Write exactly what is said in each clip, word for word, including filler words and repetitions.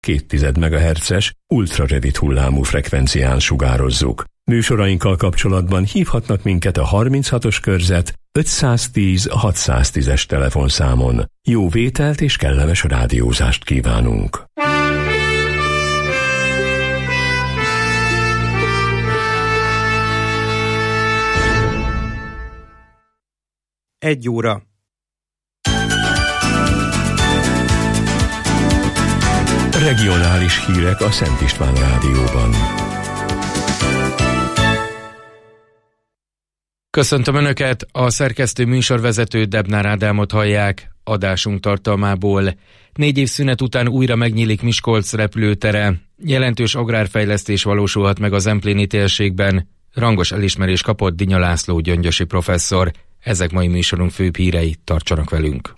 két tized megahertzes ultrarövid hullámú frekvencián sugározzuk. Műsorainkkal kapcsolatban hívhatnak minket a harminchatos körzet ötszáztíz hatszáztízes telefonszámon. Jó vételt és kellemes rádiózást kívánunk! Egy óra. Regionális hírek a Szent István Rádióban. Köszöntöm Önöket, a szerkesztő műsorvezető Debnár Ádámot hallják. Adásunk tartalmából: négy év szünet után újra megnyílik Miskolc repülőtere, jelentős agrárfejlesztés valósulhat meg az empléni térségben, rangos elismerés kapott Dinya László gyöngyösi professzor. Ezek mai műsorunk főbb hírei, tartsanak velünk!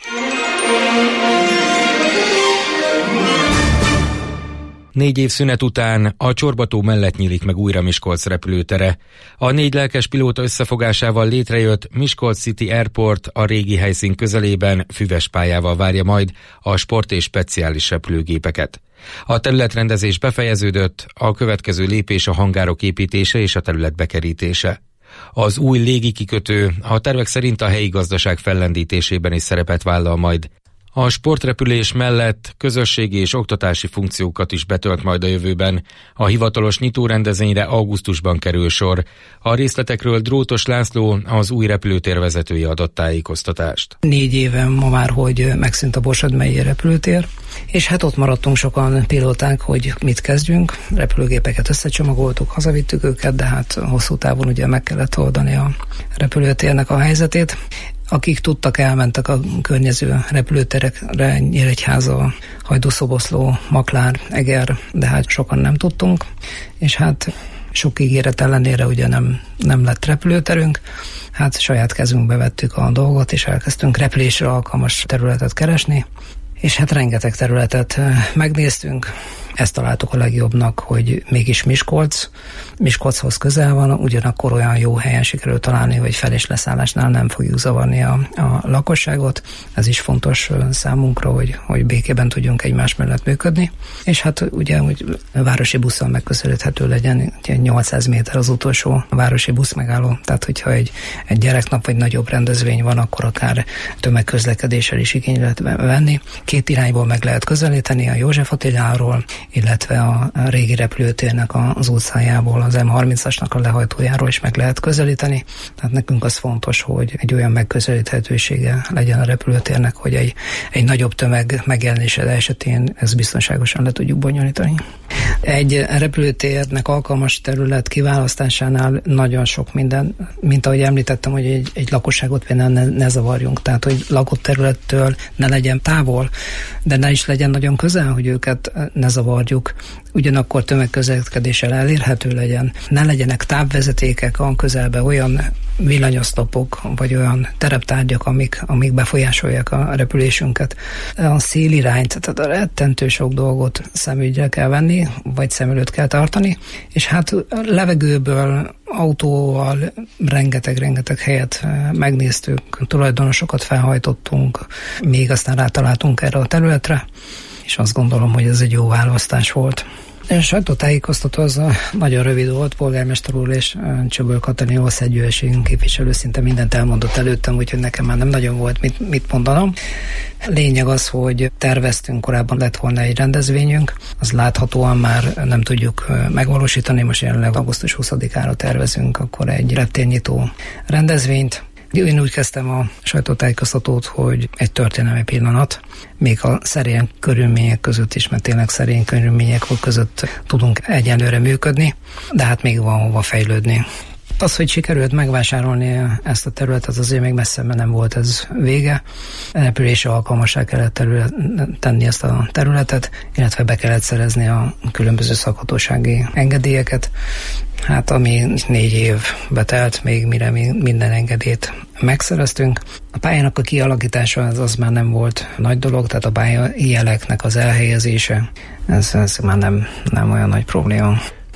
Négy év szünet után a Csorbató mellett nyílik meg újra Miskolc repülőtere. A négy lelkes pilóta összefogásával létrejött Miskolc City Airport a régi helyszín közelében füves pályával várja majd a sport és speciális repülőgépeket. A területrendezés befejeződött, a következő lépés a hangárok építése és a terület bekerítése. Az új légikikötő a tervek szerint a helyi gazdaság fellendítésében is szerepet vállal majd. A sportrepülés mellett közösségi és oktatási funkciókat is betölt majd a jövőben. A hivatalos nyitórendezvényre augusztusban kerül sor. A részletekről Drótos László, az új repülőtér vezetője adott tájékoztatást. Négy éve ma már, hogy megszűnt a Borsod megyei repülőtér, és hát ott maradtunk sokan pilóták, hogy mit kezdjünk. Repülőgépeket összecsomagoltuk, hazavittük őket, de hát hosszú távon ugye meg kellett oldani a repülőtérnek a helyzetét. Akik tudtak, elmentek a környező repülőterekre, Nyíregyháza, Hajdúszoboszló, Maklár, Eger, de hát sokan nem tudtunk, és hát sok ígéret ellenére ugye nem, nem lett repülőterünk. Hát saját kezünkbe vettük a dolgot, és elkezdtünk repülésre alkalmas területet keresni, és hát rengeteg területet megnéztünk. Ezt találtuk a legjobbnak, hogy mégis Miskolc. Miskolchoz közel van, ugyanakkor olyan jó helyen sikerült találni, hogy fel- és leszállásnál nem fogjuk zavarni a, a lakosságot. Ez is fontos számunkra, hogy, hogy békében tudjunk egymás mellett működni. És hát ugye, hogy a városi busszal megközelíthető legyen, nyolcszáz méter az utolsó városi busz megálló. Tehát, hogyha egy, egy gyereknap vagy nagyobb rendezvény van, akkor akár tömegközlekedéssel is igénybe lehet venni. Két irányból meg lehet közelíteni, a József Attiláról, illetve a régi repülőtérnek az utcájából, az em harmincasnak a lehajtójáról is meg lehet közelíteni. Tehát nekünk az fontos, hogy egy olyan megközelíthetősége legyen a repülőtérnek, hogy egy, egy nagyobb tömeg megjelenése esetén ezt biztonságosan le tudjuk bonyolítani. Egy repülőtérnek alkalmas terület kiválasztásánál nagyon sok minden, mint ahogy említettem, hogy egy, egy lakosságot például ne, ne zavarjunk, tehát hogy lakott területtől ne legyen távol, de ne is legyen nagyon közel, hogy őket ne zavarjuk, ugyanakkor tömegközlekedéssel elérhető legyen. Ne legyenek távvezetékek a közelben, olyan villanyoszlopok, vagy olyan tereptárgyak, amik, amik befolyásolják a repülésünket. A szélirányt, tehát a rettentő sok dolgot szemügyre kell venni, vagy szem előtt kell tartani, és hát levegőből, autóval rengeteg-rengeteg helyet megnéztük, tulajdonosokat felhajtottunk, még aztán rátaláltunk erre a területre, és azt gondolom, hogy ez egy jó választás volt. A sajtótájékoztató az nagyon rövid volt, polgármester úr és Csöböl Katalin országgyűlési képviselő szinte mindent elmondott előttem, úgyhogy nekem már nem nagyon volt mit, mit mondanom. Lényeg az, hogy terveztünk, korábban lett volna egy rendezvényünk, az láthatóan már nem tudjuk megvalósítani, most jelenleg augusztus huszadikára tervezünk akkor egy reptérnyitó rendezvényt. Én úgy kezdtem a sajtótájékoztatót, hogy egy történelmi pillanat, még a szerény körülmények között is, mert tényleg szerény körülmények között tudunk egyelőre működni, de hát még van hova fejlődni. Az, hogy sikerült megvásárolni ezt a területet, azért még messze nem volt ez vége. Repülésre alkalmassá kellett terület, tenni ezt a területet, illetve be kellett szerezni a különböző szakhatósági engedélyeket. Hát ami négy évbe telt, még mire mi minden engedélyt megszereztünk. A pályának a kialakítása az, az már nem volt nagy dolog, tehát a pályajeleknek az elhelyezése, ez, ez már nem, nem olyan nagy probléma.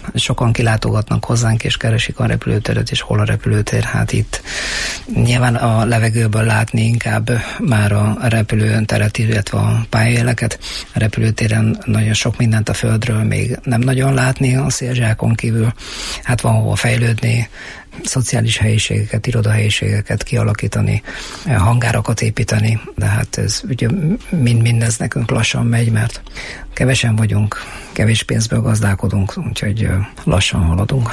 sokan kilátogatnak hozzánk, és keresik a repülőteret, és hol a repülőtér. Hát itt nyilván a levegőből látni inkább már a repülőteret, illetve a pályajeleket. A repülőtéren nagyon sok mindent a földről még nem nagyon látni, a szélzsákon kívül. Hát van hova fejlődni, szociális helyiségeket, irodahelyiségeket kialakítani, hangárakat építeni, de hát ez ugye mind mindez nekünk lassan megy, mert kevesen vagyunk, kevés pénzből gazdálkodunk, úgyhogy lassan haladunk.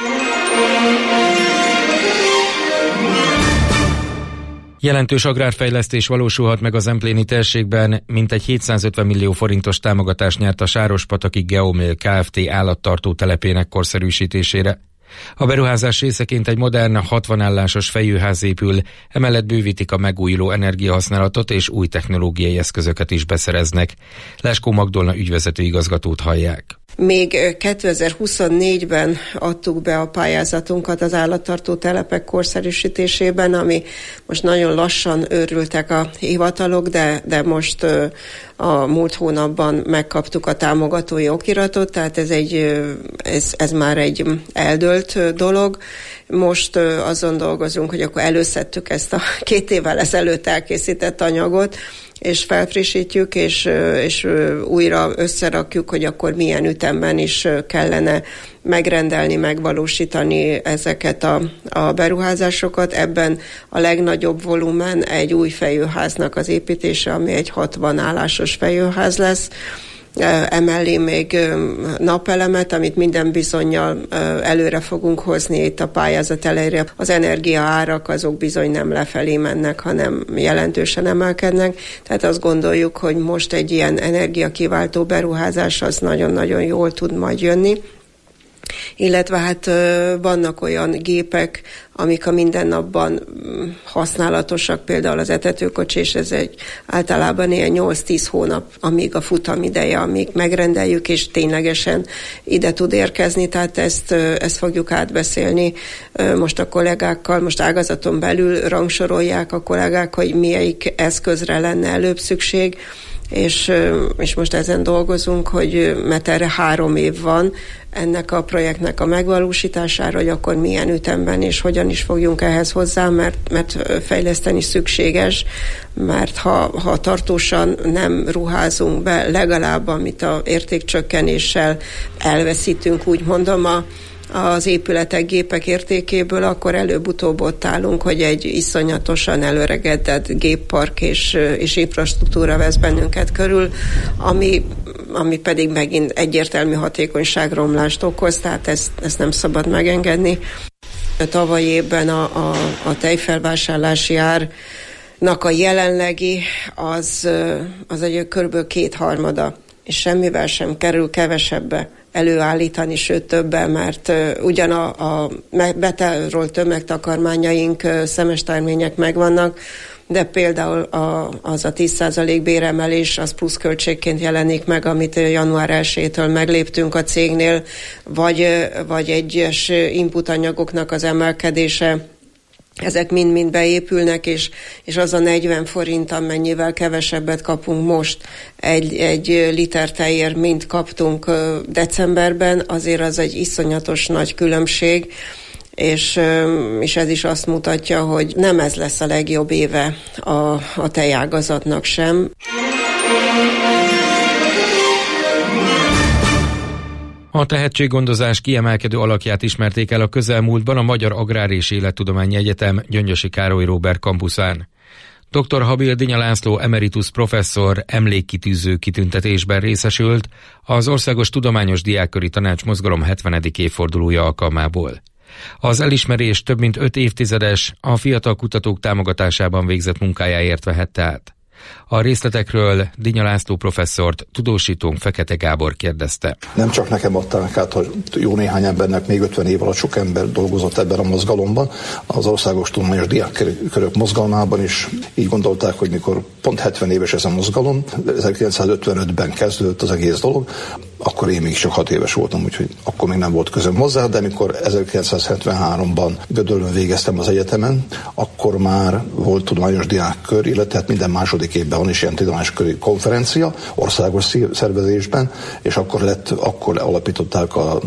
Jelentős agrárfejlesztés valósulhat meg a Zempléni térségben, mintegy hétszázötven millió forintos támogatást nyert a Sárospataki Geomill Kft. Állattartó telepének korszerűsítésére. A beruházás részeként egy modern, hatvan állásos fejőház épül, emellett bővítik a megújuló energiahasználatot és új technológiai eszközöket is beszereznek. Leskó Magdolna ügyvezető igazgatót hallják. Még kétezer-huszonnégyben adtuk be a pályázatunkat az állattartó telepek korszerűsítésében, ami most nagyon lassan őrültek a hivatalok, de, de most a múlt hónapban megkaptuk a támogatói okiratot, tehát ez, egy, ez, ez már egy eldőlt dolog. Most azon dolgozunk, hogy akkor előszedtük ezt a két évvel ezelőtt elkészített anyagot, és felfrissítjük, és, és újra összerakjuk, hogy akkor milyen ütemben is kellene megrendelni, megvalósítani ezeket a, a beruházásokat. Ebben a legnagyobb volumen egy új fejőháznak az építése, ami egy hatvan állásos fejőház lesz. Emellé még napelemet, amit minden bizonnyal előre fogunk hozni itt a pályázat elejére. Az energiaárak azok bizony nem lefelé mennek, hanem jelentősen emelkednek. Tehát azt gondoljuk, hogy most egy ilyen energiakiváltó beruházás az nagyon-nagyon jól tud majd jönni. Illetve hát vannak olyan gépek, amik a mindennapban használatosak, például az etetőkocsi, és ez egy általában ilyen nyolc-tíz hónap, amíg a futamideje, amíg megrendeljük, és ténylegesen ide tud érkezni, tehát ezt, ezt fogjuk átbeszélni most a kollégákkal, most ágazaton belül rangsorolják a kollégák, hogy melyik eszközre lenne előbb szükség, és, és most ezen dolgozunk, hogy mert erre három év van ennek a projektnek a megvalósítására, hogy akkor milyen ütemben és hogyan is fogjunk ehhez hozzá, mert, mert fejleszteni szükséges, mert ha, ha tartósan nem ruházunk be legalább, amit a értékcsökkenéssel elveszítünk, úgy mondom, a az épületek, gépek értékéből, akkor előbb-utóbb ott állunk, hogy egy iszonyatosan előregedett géppark és, és infrastruktúra vesz bennünket körül, ami, ami pedig megint egyértelmű hatékonyságromlást okoz, tehát ezt, ezt nem szabad megengedni. A tavalyi évben a, a, a tejfelvásárlási árnak a jelenlegi az, az egy kb. kétharmada, és semmivel sem kerül kevesebbe előállítani, sőt többen, mert uh, ugyan a, a betárolt tömegtakarmányaink, uh, szemes termények megvannak, de például a, az a tíz százalék béremelés az pluszköltségként jelenik meg, amit január elsejétől megléptünk a cégnél, vagy, vagy egyes inputanyagoknak az emelkedése. Ezek mind-mind beépülnek, és, és az a negyven forint, amennyivel kevesebbet kapunk most egy, egy liter tejért, mint kaptunk decemberben, azért az egy iszonyatos nagy különbség, és, és ez is azt mutatja, hogy nem ez lesz a legjobb éve a, a tejágazatnak sem. A tehetséggondozás kiemelkedő alakját ismerték el a közelmúltban a Magyar Agrár és Élettudományi Egyetem Gyöngyösi Károly Róbert kampuszán. doktor Habil Dinya László emeritus professzor emlékkitűző kitüntetésben részesült az Országos Tudományos Diákköri Tanács Mozgalom hetvenedik évfordulója alkalmából. Az elismerés több mint öt évtizedes, a fiatal kutatók támogatásában végzett munkájáért vehette át. A részletekről Dinya László professzort tudósítónk Fekete Gábor kérdezte. Nem csak nekem adták át, hogy jó néhány embernek még ötven év alatt sok ember dolgozott ebben a mozgalomban. Az Országos Tudományos Diákkörök mozgalmában is így gondolták, hogy mikor pont hetven éves ez a mozgalom, ezerkilencszázötvenötben kezdődött az egész dolog, akkor én még csak hat éves voltam, úgyhogy akkor még nem volt közöm hozzá, de mikor ezerkilencszázhetvenháromban Gödöllőn végeztem az egyetemen, akkor már volt tudományos diákkör, illetve minden második évben van is ilyen tudományosköri konferencia, országos szervezésben, és akkor lett, akkor alapították a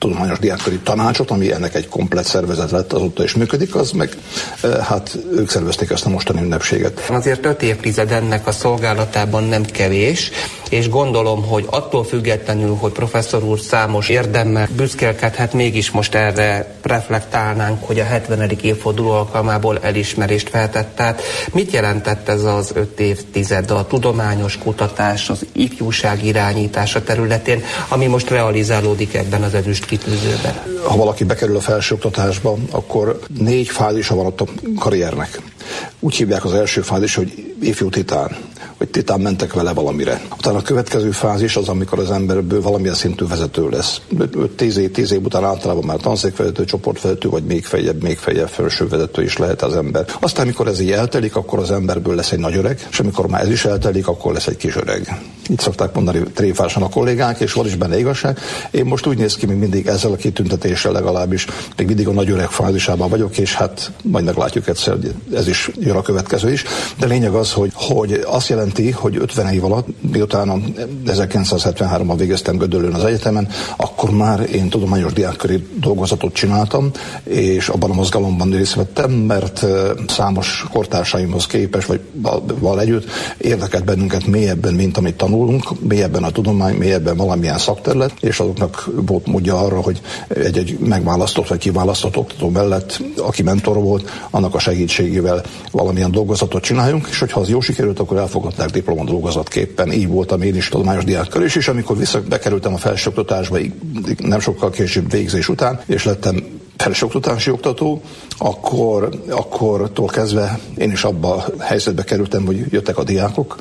tudományos diákköri tanácsot, ami ennek egy komplett szervezet lett, azóta is működik, az meg hát ők szervezték ezt a mostani ünnepséget. Azért öt évtized ennek a szolgálatában nem kevés, és gondolom, hogy attól függetlenül, hogy professzor úr számos érdemmel büszkélkedhet, mégis most erre reflektálnánk, hogy a hetvenedik évforduló alkalmából elismerést feltett. Tehát mit jelentett ez az öt évtized a tudományos kutatás, az ifjúság irányítása területén, ami most realizálódik ebben az ezüst kitűzőben? Ha valaki bekerül a felsőoktatásba, akkor négy fázisa van ott a karriernek. Úgy hívják az első fázis, hogy ifjú titán, hogy titán mentek vele valamire. Utána a következő fázis az, amikor az emberből valamilyen szintű vezető lesz. tíz év, tíz év után általában már tanszékvezető, csoportvezető, vagy még feljebb, még feljebb felső vezető is lehet az ember. Aztán, amikor ez így eltelik, akkor az emberből lesz egy nagy öreg, és amikor már ez is eltelik, akkor lesz egy kis öreg. Így szokták mondani tréfásan a kollégák, és van is benne igazság. Én most úgy néz ki, még mindig ezzel a kitüntetéssel legalábbis, még mindig a nagy öreg fázisában vagyok, és hát majd meglátjuk egyszer, hogy ez is jön a következő is. De lényeg az, hogy, hogy azt jelenti, hogy ötven év alatt, miután ezerkilencszázhetvenháromban végeztem Gödöllőn az egyetemen, akkor már én tudományos diákköri dolgozatot csináltam, és abban a mozgalomban részt vettem, mert számos kortársaimhoz képest, vagy val együtt érdekelt bennünket mélyebben, mint amit tanulunk, mélyebben a tudomány, mélyebben valamilyen szakterület, és azoknak volt módja arra, hogy egy-egy megválasztott vagy kiválasztott oktató mellett, aki mentor volt, annak a segítségével valamilyen dolgozatot csináljunk, és hogyha az jó sikerült, akkor elfogadták diplomadolgozatképpen. Így voltam én is tudományos diákkal is, és amikor vissza bekerültem a felsőoktatásba, nem sokkal később végzés után, és lettem felsőoktatási oktató, akkor, akkortól kezdve én is abba a helyzetbe kerültem, hogy jöttek a diákok,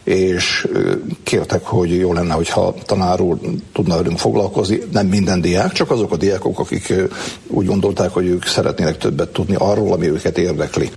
és kértek, hogy jó lenne, hogyha tanár úr tudna velünk foglalkozni. Nem minden diák, csak azok a diákok, akik úgy gondolták, hogy ők szeretnének többet tudni arról, ami őket érdekli.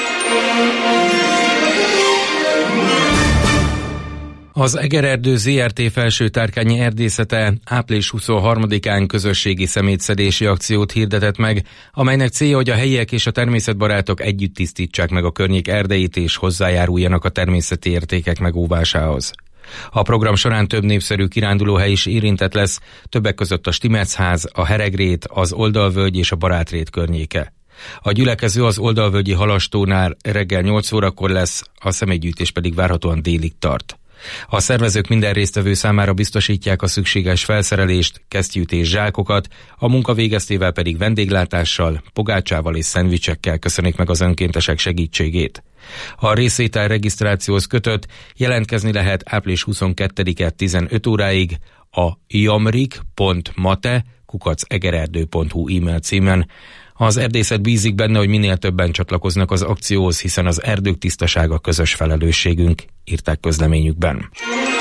Az Egererdő zé er té Felső-Tárkányi Erdészete április huszonharmadikán közösségi szemétszedési akciót hirdetett meg, amelynek célja, hogy a helyiek és a természetbarátok együtt tisztítsák meg a környék erdeit és hozzájáruljanak a természeti értékek megóvásához. A program során több népszerű kirándulóhely is érintett lesz, többek között a Stimecház, a Heregrét, az Oldalvölgy és a Barátrét környéke. A gyülekező az Oldalvölgyi Halastónál reggel nyolc órakor lesz, a személygyűjtés pedig várhatóan délig tart. A szervezők minden résztvevő számára biztosítják a szükséges felszerelést, kesztyűt és zsákokat, a munka végeztével pedig vendéglátással, pogácsával és szendvicsekkel köszönik meg az önkéntesek segítségét. A részvétel regisztrációhoz kötött, jelentkezni lehet április huszonkettedike tizenöt óráig a jamrik pont mate kukac egererdő pont hu e-mail címen. Az erdészet bízik benne, hogy minél többen csatlakoznak az akcióhoz, hiszen az erdők tisztasága közös felelősségünk, írták közleményükben.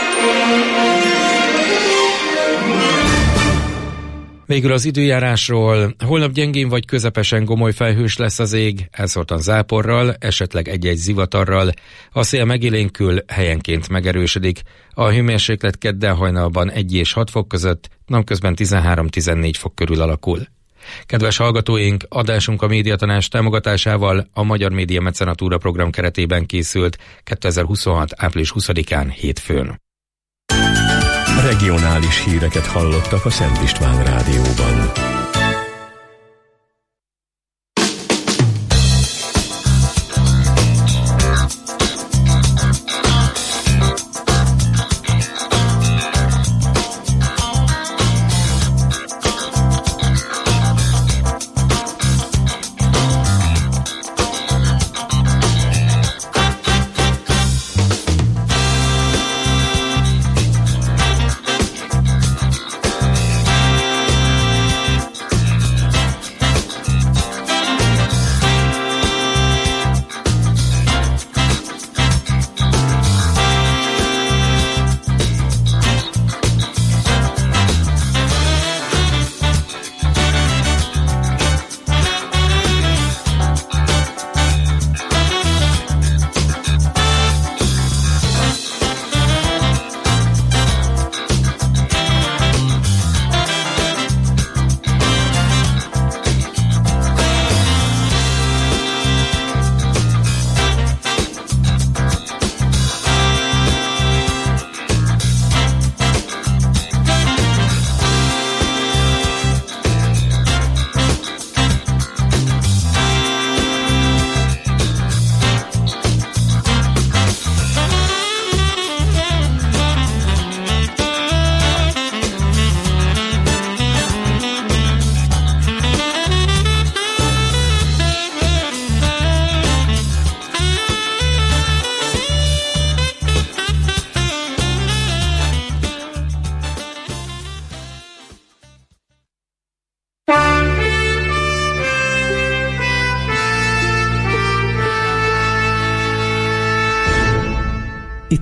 Végül az időjárásról. Holnap gyengén vagy közepesen gomoly felhős lesz az ég, elszórtan záporral, esetleg egy-egy zivatarral. A szél megélénkül, helyenként megerősödik. A hőmérséklet kedden hajnalban egy és hat fok között, napközben tizenhárom-tizennégy fok körül alakul. Kedves hallgatóink, adásunk a Médiatanács támogatásával a Magyar Média Mecenatúra program keretében készült kétezer-huszonhat április huszadikán hétfőn. Regionális híreket hallottak a Szent István Rádióban.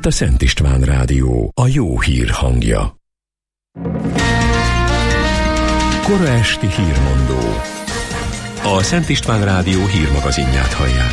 Tehát a Szent István Rádió, a jó hír hangja. Kora esti hírmondó. A Szent István Rádió hírmagazinját hallják.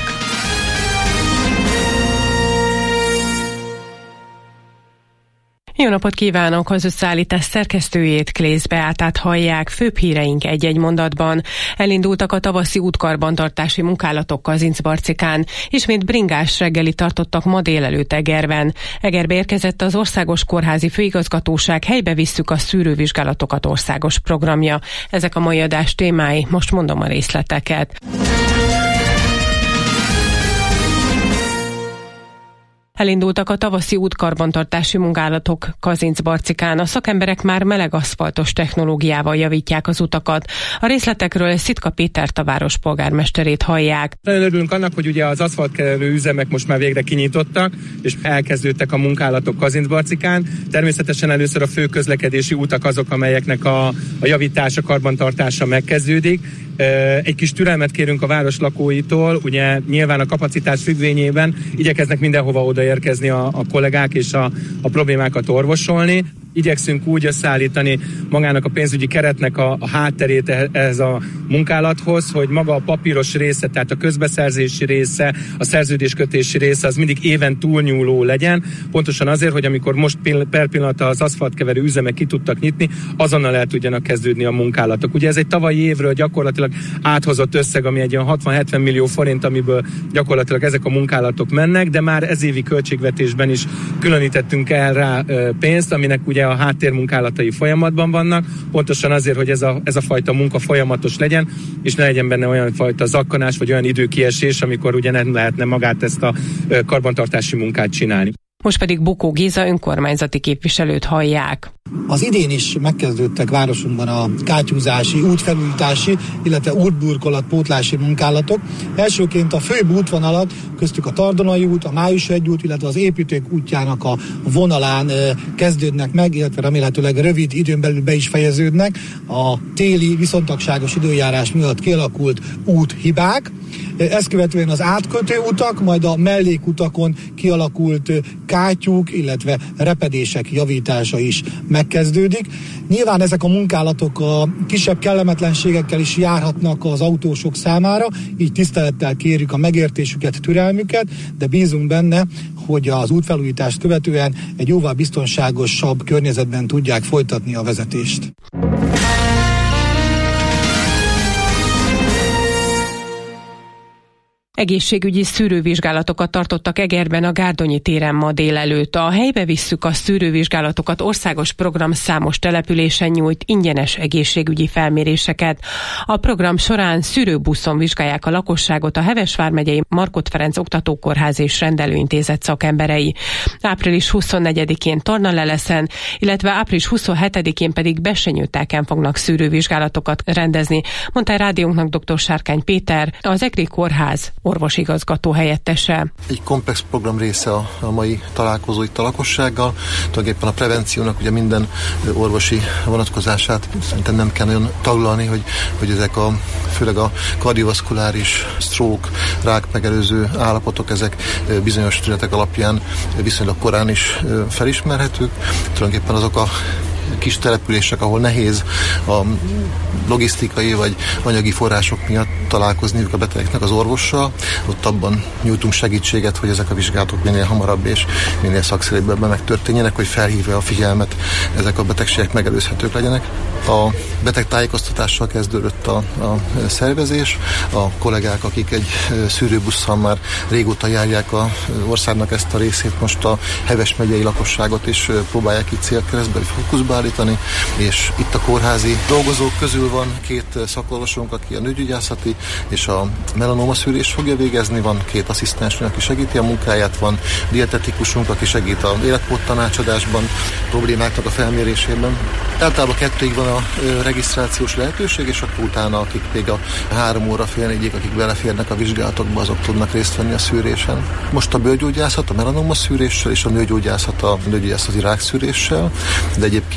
Jó napot kívánok! Az összeállítás szerkesztőjét, Klész Beátát hallják. Főbb híreink egy-egy mondatban. Elindultak a tavaszi útkarbantartási munkálatok Kazincbarcikán. Ismét bringás reggeli tartottak ma délelőtt Egerben. Egerbe érkezett az Országos Kórházi Főigazgatóság Helybe visszük a szűrővizsgálatokat országos programja. Ezek a mai adás témái, most mondom a részleteket. Elindultak a tavaszi útkarbantartási munkálatok Kazincbarcikán. A szakemberek már meleg aszfaltos technológiával javítják az utakat. A részletekről Szitka Pétert, a város polgármesterét hallják. Nagyon örülünk annak, hogy ugye az aszfaltkerülő üzemek most már végre kinyitottak, és elkezdődtek a munkálatok Kazincbarcikán. Természetesen először a fő közlekedési utak azok, amelyeknek a, a javítása, karbantartása megkezdődik. Egy kis türelmet kérünk a város lakóitól, ugye nyilván a kapacitás függvényében igyekeznek mindenhova odaérkezni a, a kollégák és a, a problémákat orvosolni. Igyekszünk úgy összeállítani magának a pénzügyi keretnek a, a hátterét ehhez a munkálathoz, hogy maga a papíros része, tehát a közbeszerzési része, a szerződéskötési része az mindig éven túlnyúló legyen. Pontosan azért, hogy amikor most per pillanata az aszfaltkeverő üzemek ki tudtak nyitni, azonnal el tudjanak kezdődni a munkálatok. Ugye ez egy tavalyi évről gyakorlatilag áthozott összeg, ami egy olyan hatvan-hetven millió forint, amiből gyakorlatilag ezek a munkálatok mennek, de már ez évi költségvetésben is különítettünk el rá pénzt, aminek ugye a háttérmunkálatai folyamatban vannak, pontosan azért, hogy ez a, ez a fajta munka folyamatos legyen, és ne legyen benne olyan fajta zakkanás, vagy olyan időkiesés, amikor ugye nem lehetne magát ezt a karbantartási munkát csinálni. Most pedig Bukó Géza önkormányzati képviselőt hallják. Az idén is megkezdődtek városunkban a kátyúzási, útfelújítási, illetve útburkolat pótlási munkálatok. Elsőként a főbb útvonalat, köztük a Tardonai út, a Május egy út, illetve az építők útjának a vonalán kezdődnek meg, illetve remélhetőleg rövid időn belül be is fejeződnek a téli viszontagságos időjárás miatt kialakult úthibák. Ezt követően az átkötő utak, majd a mellékutakon kialakult kátyúk, illetve repedések javítása is megkezdődik. Nyilván ezek a munkálatok a kisebb kellemetlenségekkel is járhatnak az autósok számára, így tisztelettel kérjük a megértésüket, türelmüket, de bízunk benne, hogy az útfelújítást követően egy jóval biztonságosabb környezetben tudják folytatni a vezetést. Egészségügyi szűrővizsgálatokat tartottak Egerben a Gárdonyi téren ma délelőtt. A Helybe visszük a szűrővizsgálatokat országos program számos településen nyújt ingyenes egészségügyi felméréseket. A program során szűrőbuszon vizsgálják a lakosságot a Heves vármegyei Markhot Ferenc Oktatókórház és Rendelőintézet szakemberei. április huszonnegyedikén Tornaleleszen, illetve április huszonhetedikén pedig Bessenyőtáken fognak szűrővizsgálatokat rendezni, mondta a rádiónknak dr. Sárkány Péter, az Egri Kórház orvosigazgató helyettese. Egy komplex program része a, a mai találkozó itt a lakossággal. Tulajdonképpen a prevenciónak ugye minden orvosi vonatkozását szerintem nem kell nagyon taglalni, hogy, hogy ezek a, főleg a kardiovaszkuláris, stroke, rák megelőző állapotok, ezek bizonyos tünetek alapján viszonylag korán is felismerhetők. Tulajdonképpen azok a kis települések, ahol nehéz a logisztikai vagy anyagi források miatt találkozniuk a betegeknek az orvossal, ott abban nyújtunk segítséget, hogy ezek a vizsgálatok minél hamarabb és minél szakszerűbben megtörténjenek, hogy felhívja a figyelmet, ezek a betegségek megelőzhetők legyenek. A betegtájékoztatással kezdődött a, a szervezés. A kollégák, akik egy szűrőbusszal már régóta járják az országnak ezt a részét, most a Heves megyei lakosságot is próbálják itt célkeresztbe, vagy fókuszba állítani, és itt a kórházi dolgozók közül van két szakorvosunk, aki a nőgyógyászati és a melanóma szűrés fogja végezni, van két asszisztensünk, aki segíti a munkáját, van dietetikusunk, aki segít az életmód tanácsadásban, problémáknak a felmérésében. Általában kettőig van a regisztrációs lehetőség, és akkor utána, akik még a három óra fél négyig, akik beleférnek a vizsgálatokba, azok tudnak részt venni a szűrésen. Most a bőrgyógyászat a melanóma szűréssel és a nőgyógyászat a nőgyógyászati rákszűréssel, de egyébként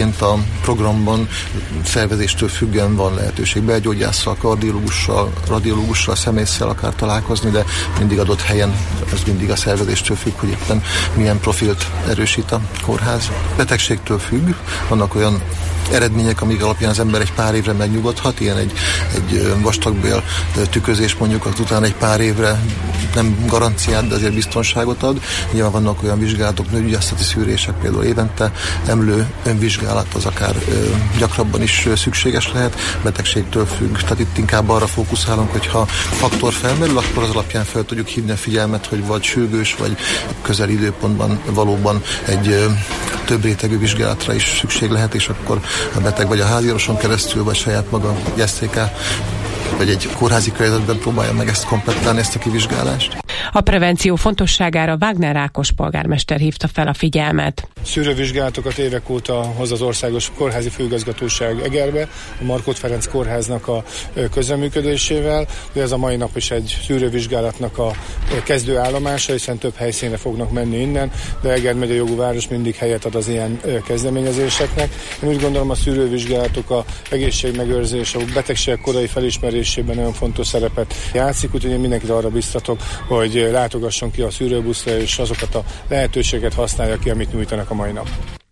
egyébként a programban szervezéstől függően van lehetőség belgyógyásszal, kardiológussal, radiológussal, szemésszel akár találkozni, de mindig adott helyen, ez mindig a szervezéstől függ, hogy éppen milyen profilt erősít a kórház. Betegségtől függ, vannak olyan eredmények, amik alapján az ember egy pár évre megnyugodhat, ilyen egy, egy vastagbél tükrözés mondjuk, utána egy pár évre nem garanciát, de azért biztonságot ad. Nyilván vannak olyan vizsgálatok, nőgyógyászati szűrések, például évente emlő önvizsgálat, az akár ö, gyakrabban is szükséges lehet, betegségtől függ. Tehát itt inkább arra fókuszálunk, hogy ha faktor felmerül, akkor az alapján fel tudjuk hívni a figyelmet, hogy vagy sürgős, vagy közeli időpontban valóban egy ö, több rétegű vizsgálatra is szükség lehet, és akkor a beteg vagy a háziorvoson keresztül, vagy saját maga egy es zé ká, vagy egy kórházi környezetben próbálja meg ezt komplettálni, ezt a kivizsgálást. A prevenció fontosságára Wagner Ákos polgármester hívta fel a figyelmet. Szűrővizsgálatokat évek óta hoz az Országos Kórházi Főigazgatóság Egerbe, a Markhot Ferenc kórháznak a közreműködésével. Ez a mai nap is egy szűrővizsgálatnak a kezdőállomása, hiszen több helyszínre fognak menni innen, de Eger megye jogú város mindig helyet ad az ilyen kezdeményezéseknek. Én úgy gondolom, a szűrővizsgálatok, a egészségmegőrzés, a betegségek korai felismerésében nagyon fontos szerepet játszik, úgyhogy én mindenkit arra biztatok, hogy látogasson ki a szűrőbuszra, és azokat a lehetőséget használja ki, amit nyújtanak a mai nap.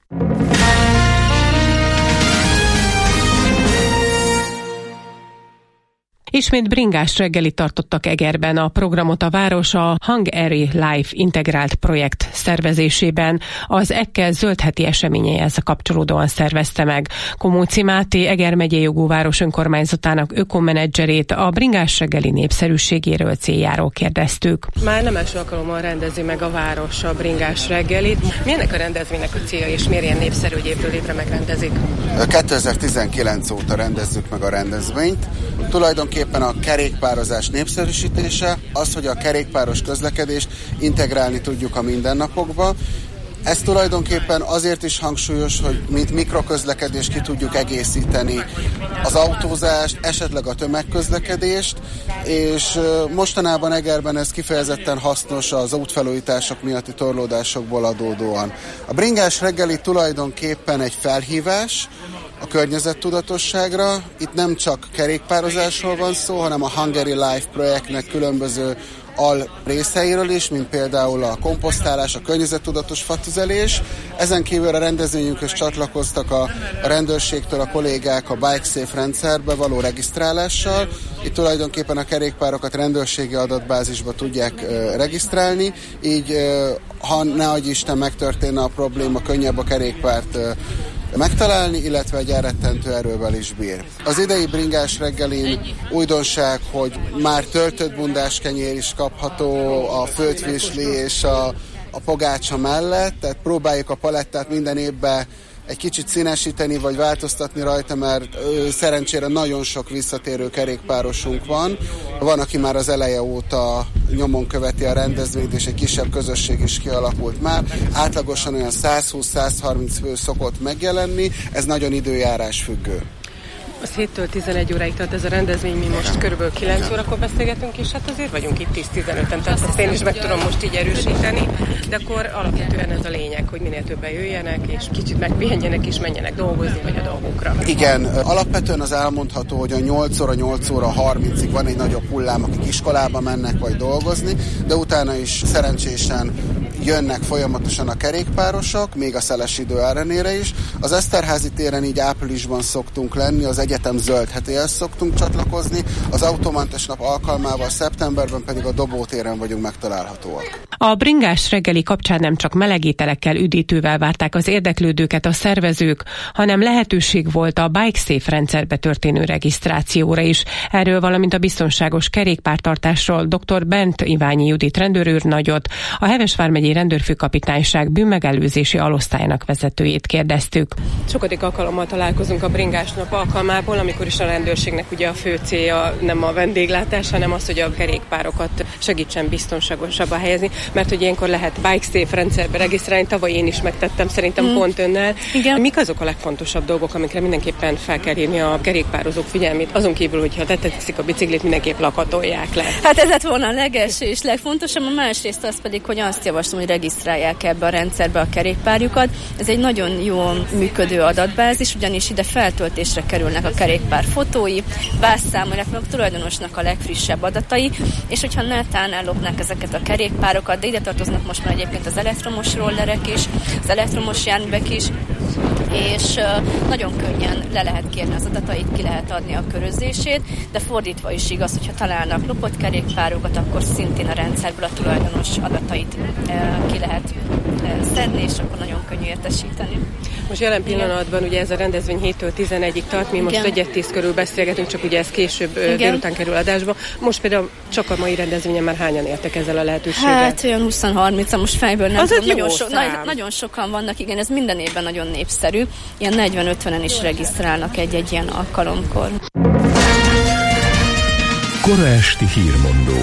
Ismét bringás reggelit tartottak Egerben. A programot a város a Hungary Life integrált projekt szervezésében az Ekkel zöldheti eseményeihez kapcsolódóan szervezte meg. Komóci Máté, Eger megyei jogú város önkormányzatának ökomenedzserét a bringás reggeli népszerűségéről, céljáról kérdeztük. Már nem első alkalommal rendezi meg a város a bringás reggelit. Milyennek a rendezvénynek a célja, és miért ilyen népszerű, hogy évről évre megrendezik? kétezer-tizenkilenc óta rendezzük meg a rendezvényt. Tulajdonképpen a kerékpározás népszerűsítése, az, hogy a kerékpáros közlekedést integrálni tudjuk a mindennapokba. Ez tulajdonképpen azért is hangsúlyos, hogy mint mikroközlekedést ki tudjuk egészíteni az autózást, esetleg a tömegközlekedést, és mostanában Egerben ez kifejezetten hasznos az útfelújítások miatti torlódásokból adódóan. A bringás reggeli tulajdonképpen egy felhívás a környezettudatosságra. Itt nem csak kerékpározásról van szó, hanem a Hungary Life projektnek különböző al részeiről is, mint például a komposztálás, a környezettudatos fatüzelés. Ezen kívül a rendezvényünkhöz csatlakoztak a, a rendőrségtől a kollégák a Bike Safe rendszerbe való regisztrálással. Itt tulajdonképpen a kerékpárokat rendőrségi adatbázisba tudják uh, regisztrálni, így uh, ha ne adj Isten megtörténne a probléma, könnyebb a kerékpárt uh, megtalálni, illetve egy elrettentő erővel is bír. Az idei bringás reggelin újdonság, hogy már töltött bundás kenyér is kapható a földvisli és a, a pogácsa mellett, tehát próbáljuk a palettát minden évben egy kicsit színesíteni, vagy változtatni rajta, mert ö, szerencsére nagyon sok visszatérő kerékpárosunk van. Van, aki már az eleje óta nyomon követi a rendezvényt, és egy kisebb közösség is kialakult már. Átlagosan olyan százhúsz-százharminc fő szokott megjelenni, ez nagyon időjárás függő. Az héttől tizenegy óráig tart ez a rendezvény, mi most körülbelül kilenc órakor beszélgetünk, és hát azért vagyunk itt tíz-tizenöten, tehát ezt én is meg tudom most így erősíteni, de akkor alapvetően ez a lényeg, hogy minél többen jöjjenek, és kicsit megpihenjenek, és menjenek dolgozni, vagy a dolgokra. Igen, alapvetően az elmondható, hogy a nyolc óra, nyolc óra harmincig van egy nagyobb hullám, akik iskolába mennek, vagy dolgozni, de utána is szerencsésen jönnek folyamatosan a kerékpárosok, még a szeles idő ellenére is. Az Eszterházi téren így áprilisban szoktunk lenni, az egyetem zöld hetéhez szoktunk csatlakozni, az autómentes nap alkalmával szeptemberben pedig a Dobó téren vagyunk megtalálhatóak. A bringás reggeli kapcsán nem csak melegételekkel, üdítővel várták az érdeklődőket a szervezők, hanem lehetőség volt a Bike Safe rendszerbe történő regisztrációra is. Erről, valamint a biztonságos kerékpártartásról dr. Bent Iványi Judit rendőrőrnagyot, a Heves vármegyei rendőrfőkapitányság bűnmegelőzési alosztályának vezetőjét kérdeztük. Sokadik alkalommal találkozunk a bringás nap alkalmából, amikor is a rendőrségnek ugye a fő célja nem a vendéglátás, hanem az, hogy a kerékpárokat segítsen biztonságosabban helyezni, mert hogy ilyenkor lehet Bike Safe rendszerbe regisztrálni, tavaly én is megtettem szerintem mm. pont önnel. Igen. Mik azok a legfontosabb dolgok, amikre mindenképpen fel kell hívni a kerékpározók figyelmét, azon kívül, hogyha letetszik a biciklit, mindenképp lakatolják le? Hát ez lett volna a legelső és legfontosabb, a másrészt az pedig, hogy azt javaslom, hogy regisztrálják ebbe a rendszerbe a kerékpárjukat. Ez egy nagyon jól működő adatbázis, ugyanis ide feltöltésre kerülnek a kerékpár fotói, vászszáma, illetve a tulajdonosnak a legfrissebb adatai, és hogyha netán ellopnák ezeket a kerékpárokat, de ide tartoznak most már egyébként az elektromos rollerek is, az elektromos járművek is, és nagyon könnyen le lehet kérni az adatait, ki lehet adni a körözését, de fordítva is igaz, hogyha találnak lopott kerékpárokat, akkor szintén a rendszerből a tulajdonos adatait ki lehet szedni, és akkor nagyon könnyű értesíteni. Most jelen pillanatban ugye ez a rendezvény héttől tizenegyig tart, mi most öt tíz körül beszélgetünk, csak ugye ez később Igen. délután kerül adásba. Most például csak a mai rendezvényen már hányan értek ezzel a lehetőséggel? Hát olyan húsz-harminc, most fejből nem tudom, nagyon, so, na, nagyon sokan vannak, igen, ez minden évben nagyon népszerű. Ilyen negyven-ötvenen is regisztrálnak egy-egy ilyen alkalomkor. Kora esti hírmondó.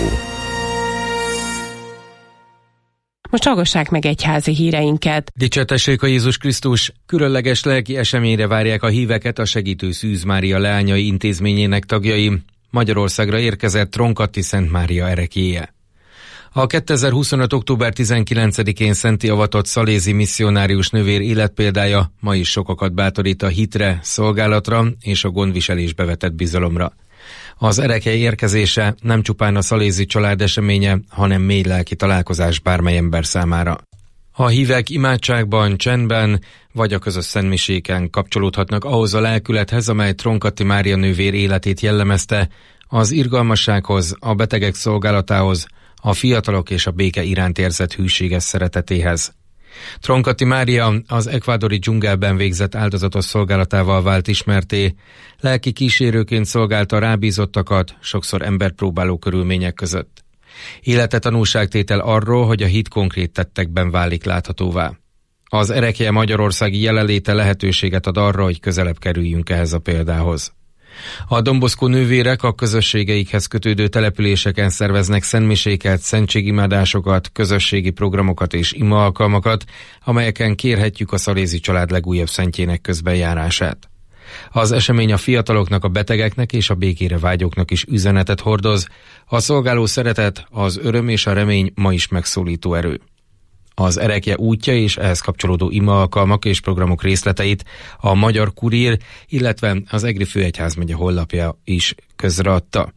Most hallgassák meg egyházi híreinket. Dicsértessék a Jézus Krisztus! Különleges lelki eseményre várják a híveket a Segítő Szűz Mária Leányai Intézményének tagjai. Magyarországra érkezett Tronkatti Szent Mária ereklyéje. A kétezer-huszonöt. október tizenkilencedikén szentté avatott szalézi misszionárius nővér életpéldája ma is sokakat bátorít a hitre, szolgálatra és a gondviselésbe vetett bizalomra. Az ereklyé érkezése nem csupán a szalézi család eseménye, hanem mély lelki találkozás bármely ember számára. A hívek imádságban, csendben vagy a közös szentmiséken kapcsolódhatnak ahhoz a lelkülethez, amely Tronkatti Mária nővér életét jellemezte, az irgalmassághoz, a betegek szolgálatához, a fiatalok és a béke iránt érzett hűséges szeretetéhez. Tronkatti Mária az ekvádori dzsungelben végzett áldozatos szolgálatával vált ismerté, lelki kísérőként szolgálta rábízottakat, sokszor emberpróbáló körülmények között. Élete tanúságtétel arról, hogy a hit konkrét tettekben válik láthatóvá. Az ereklyé magyarországi jelenléte lehetőséget ad arra, hogy közelebb kerüljünk ehhez a példához. A Don Bosco nővérek a közösségeikhez kötődő településeken szerveznek szentmiséket, szentségimádásokat, közösségi programokat és ima alkalmakat, amelyeken kérhetjük a szalézi család legújabb szentjének közbenjárását. Az esemény a fiataloknak, a betegeknek és a békére vágyóknak is üzenetet hordoz, a szolgáló szeretet, az öröm és a remény ma is megszólító erő. Az ereklyé útja és ehhez kapcsolódó ima alkalmak és programok részleteit a Magyar Kurír, illetve az Egri Főegyházmegye honlapja is közreadta.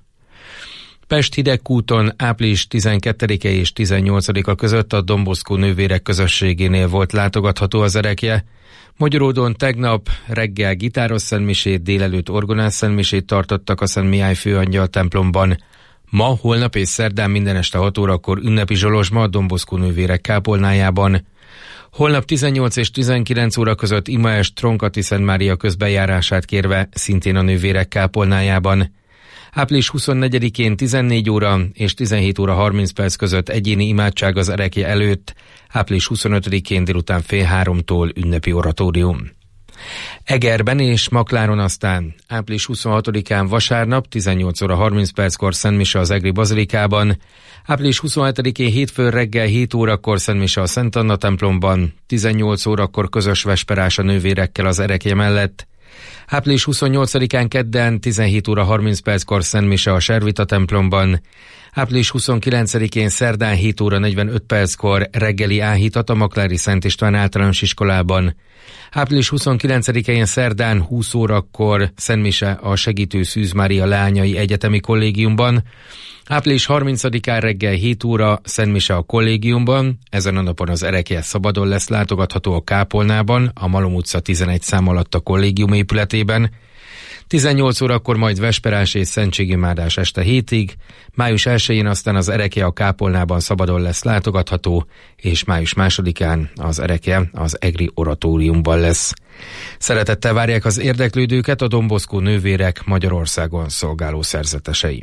Pest Hidegkúton április tizenkettedike és tizennyolcadika között a Don Bosco nővérek közösségénél volt látogatható az ereklyé. Magyaródon tegnap reggel gitáros szentmisét, délelőtt orgonás szentmisét tartottak a Szent Mihály Főangyal templomban. Ma, holnap és szerdán minden este hat órakor ünnepi zsolozsma a Don Bosco nővérek kápolnájában. Holnap tizennyolc és tizenkilenc óra között imaest Tronkatti Szent Mária közbenjárását kérve szintén a nővérek kápolnájában. április huszonnegyedikén tizennégy óra és tizenhét óra harminc perc között egyéni imádság az ereklyé előtt, április huszonötödikén délután fél háromtól ünnepi oratórium. Egerben és Makláron aztán április huszonhatodikán vasárnap tizennyolc óra harminc perckor szentmise az Egri Bazilikában, április huszonhetedikén hétfőn reggel hét órakor szentmise a Szent Anna templomban, tizennyolc órakor közös vesperás a nővérekkel az ereklyé mellett, április huszonnyolcadikán kedden tizenhét óra harminc perckor szentmise a Servita templomban, április huszonkilencedikén szerdán hét óra negyvenöt perckor reggeli áhítat a Maklári Szent István általános iskolában, április huszonkilencedikén szerdán húsz órakor szentmise a Segítő Szűz Mária Leányai Egyetemi Kollégiumban, április harmincadikán reggel hét óra szentmise a kollégiumban, ezen a napon az ereklyé szabadon lesz látogatható a kápolnában, a Malom utca tizenegy szám alatt a kollégium épületében, tizennyolc órakor majd vesperás és szentségimádás este hétig, május elsején aztán az ereklyé a kápolnában szabadon lesz látogatható, és május másodikán az ereklyé az Egri oratóriumban lesz. Szeretettel várják az érdeklődőket a Don Bosco nővérek Magyarországon szolgáló szerzetesei.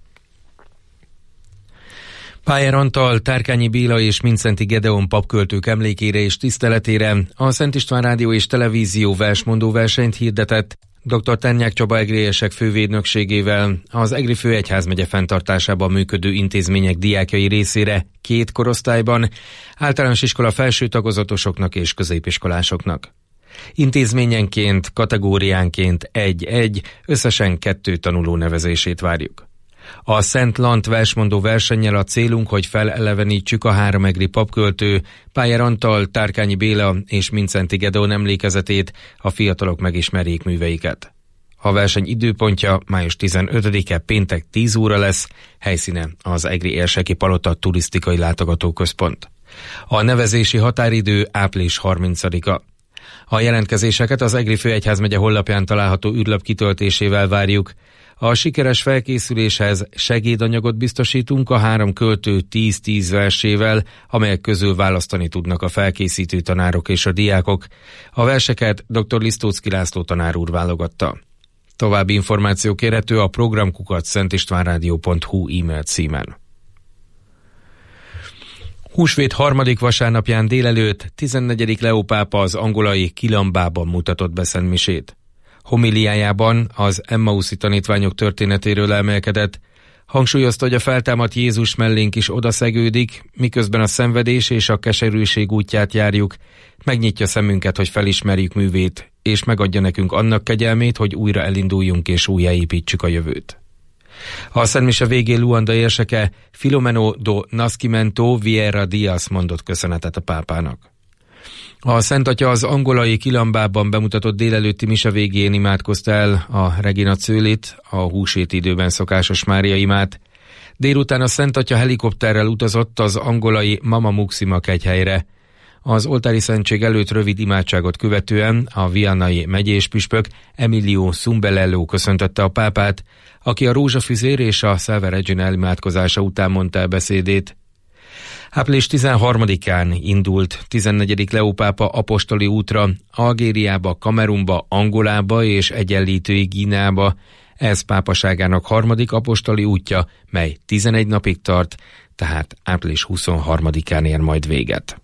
Pájer Antal, Tárkányi Béla és Mindszenty Gedeon papköltők emlékére és tiszteletére a Szent István Rádió és Televízió versmondó versenyt hirdetett dr. Ternyák Csaba egriesek fővédnökségével az Egri Főegyházmegye fenntartásában működő intézmények diákjai részére két korosztályban, általános iskola felső tagozatosoknak és középiskolásoknak. Intézményenként, kategóriánként egy-egy, összesen kettő tanuló nevezését várjuk. A Szent Lant versmondó versennyel a célunk, hogy felelevenítsük a három egri papköltő, Pájer Antal, Tárkányi Béla és Mincenti Gedeon emlékezetét, a fiatalok megismerjék műveiket. A verseny időpontja május tizenötödike péntek tíz óra lesz, helyszíne az Egri Érseki Palota turisztikai látogatóközpont. A nevezési határidő április harmincadika. A jelentkezéseket az Egri Főegyházmegye honlapján található űrlap kitöltésével várjuk. A sikeres felkészüléshez segédanyagot biztosítunk a három költő tíz-tíz versével, amelyek közül választani tudnak a felkészítő tanárok és a diákok. A verseket dr. Lisztóczky László tanár úr válogatta. További információ kérhető a programkukac szentistvánrádió pont hu e-mail címen. Húsvét harmadik vasárnapján délelőtt tizennegyedik Leó pápa az angolai Kilambában mutatott be szentmisét. Homiliájában az Emmauszi tanítványok történetéről emelkedett, hangsúlyozta, hogy a feltámadt Jézus mellénk is odaszegődik, miközben a szenvedés és a keserűség útját járjuk, megnyitja szemünket, hogy felismerjük művét, és megadja nekünk annak kegyelmét, hogy újra elinduljunk és újjáépítsük a jövőt. A szentmise végén Luanda érseke Filomeno do Nascimento Vieira Diaz mondott köszönetet a pápának. A Szent Atya az angolai Kilambában bemutatott délelőtti mise végén imádkozta el a Regina Coelit, a húsvét időben szokásos Mária imát. Délután a Szent Atya helikopterrel utazott az angolai Mama Muxima kegyhelyre. Az oltári szentség előtt rövid imádságot követően a viannai megyés püspök Emilio Sumbelello köszöntötte a pápát, aki a rózsafüzér és a Salve Regina elimádkozása után mondta el beszédét. április tizenharmadikán indult tizennegyedik Leó pápa apostoli útra Algériába, Kamerunba, Angolába és Egyenlítői Guineába. Ez pápaságának harmadik apostoli útja, mely tizenegy napig tart, tehát április huszonharmadikán ér majd véget.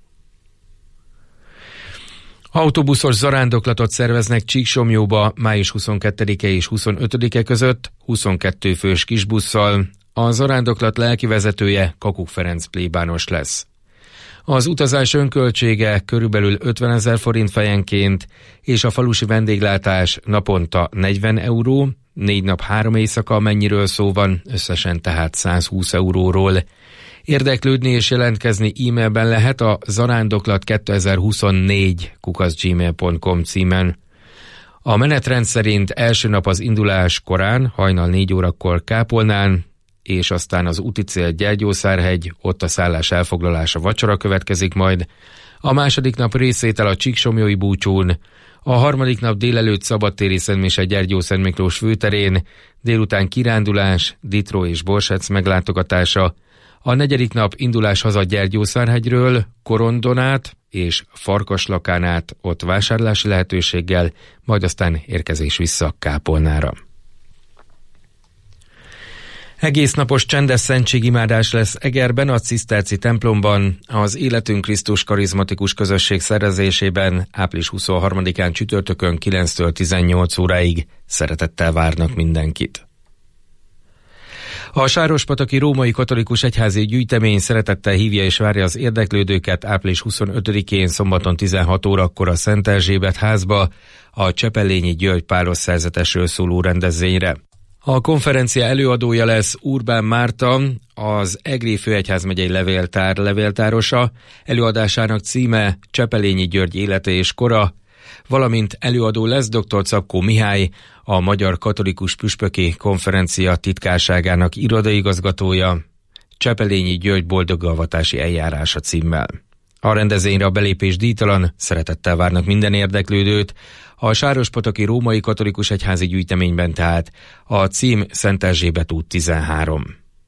Autóbuszos zarándoklatot szerveznek Csíksomlyóba május huszonkettedike és huszonötödike között huszonkettő fős kisbusszal. A zarándoklat lelkivezetője Kakuk Ferenc plébános lesz. Az utazás önköltsége körülbelül ötvenezer forint fejenként, és a falusi vendéglátás naponta negyven euró, négy nap három éjszaka, mennyiről szó van, összesen tehát százhúsz euróról. Érdeklődni és jelentkezni e-mailben lehet a zarándoklat kétezer-huszonnégy kukac gmail pont com címen. A menetrend szerint első nap az indulás korán, hajnal négy órakor Kápolnán, és aztán az úti cél Gyergyószárhegy, ott a szállás elfoglalása vacsora következik majd. A második nap részvétel a Csíksomlyói búcsún, a harmadik nap délelőtt szabadtéri szentmise Gyergyószent Miklós főterén, délután kirándulás, Ditró és Borsec meglátogatása, a negyedik nap indulás haza Gyergyószárhegyről, Korondonát és Farkaslakán át, ott vásárlási lehetőséggel, majd aztán érkezés vissza Kápolnára. Egész napos csendes szentségimádás lesz Egerben, a Ciszterci templomban, az Életünk Krisztus karizmatikus közösség szervezésében április huszonharmadikán csütörtökön kilenctől tizennyolc óráig. Szeretettel várnak mindenkit. A Sárospataki Római Katolikus Egyházi Gyűjtemény szeretettel hívja és várja az érdeklődőket április huszonötödikén szombaton tizenhat órakor a Szent Erzsébet házba a Csepellényi György páros szerzetesről szóló rendezvényre. A konferencia előadója lesz Urbán Márta, az Egri Főegyházmegyei Levéltár levéltárosa, előadásának címe Csepellényi György élete és kora, valamint előadó lesz dr. Czapkó Mihály, a Magyar Katolikus Püspöki Konferencia titkárságának irodaigazgatója, Csepellényi György boldoggalvatási eljárása címmel. A rendezvényre a belépés díjtalan, szeretettel várnak minden érdeklődőt, a Sárospataki Római Katolikus Egyházi Gyűjteményben tehát, a cím Szent Erzsébet út tizenhárom.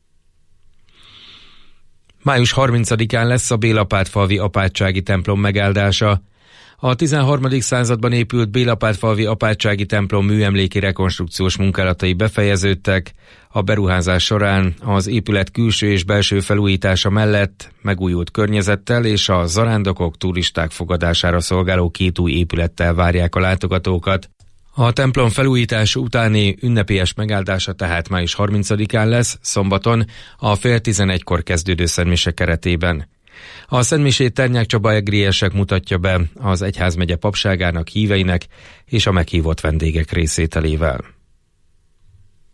május harmincadikán lesz a Bélapátfalvi apátsági templom megáldása. A tizenharmadik században épült Bélapátfalvi apátsági templom műemléki rekonstrukciós munkálatai befejeződtek. A beruházás során az épület külső és belső felújítása mellett megújult környezettel és a zarándokok, turisták fogadására szolgáló két új épülettel várják a látogatókat. A templom felújítás utáni ünnepélyes megáldása tehát május harmincadikán lesz, szombaton, a fél tizenegykor kezdődő szentmise keretében. A szentmisét Ternyák Csaba egriesek mutatja be az egyházmegye papságának híveinek és a meghívott vendégek részvételével.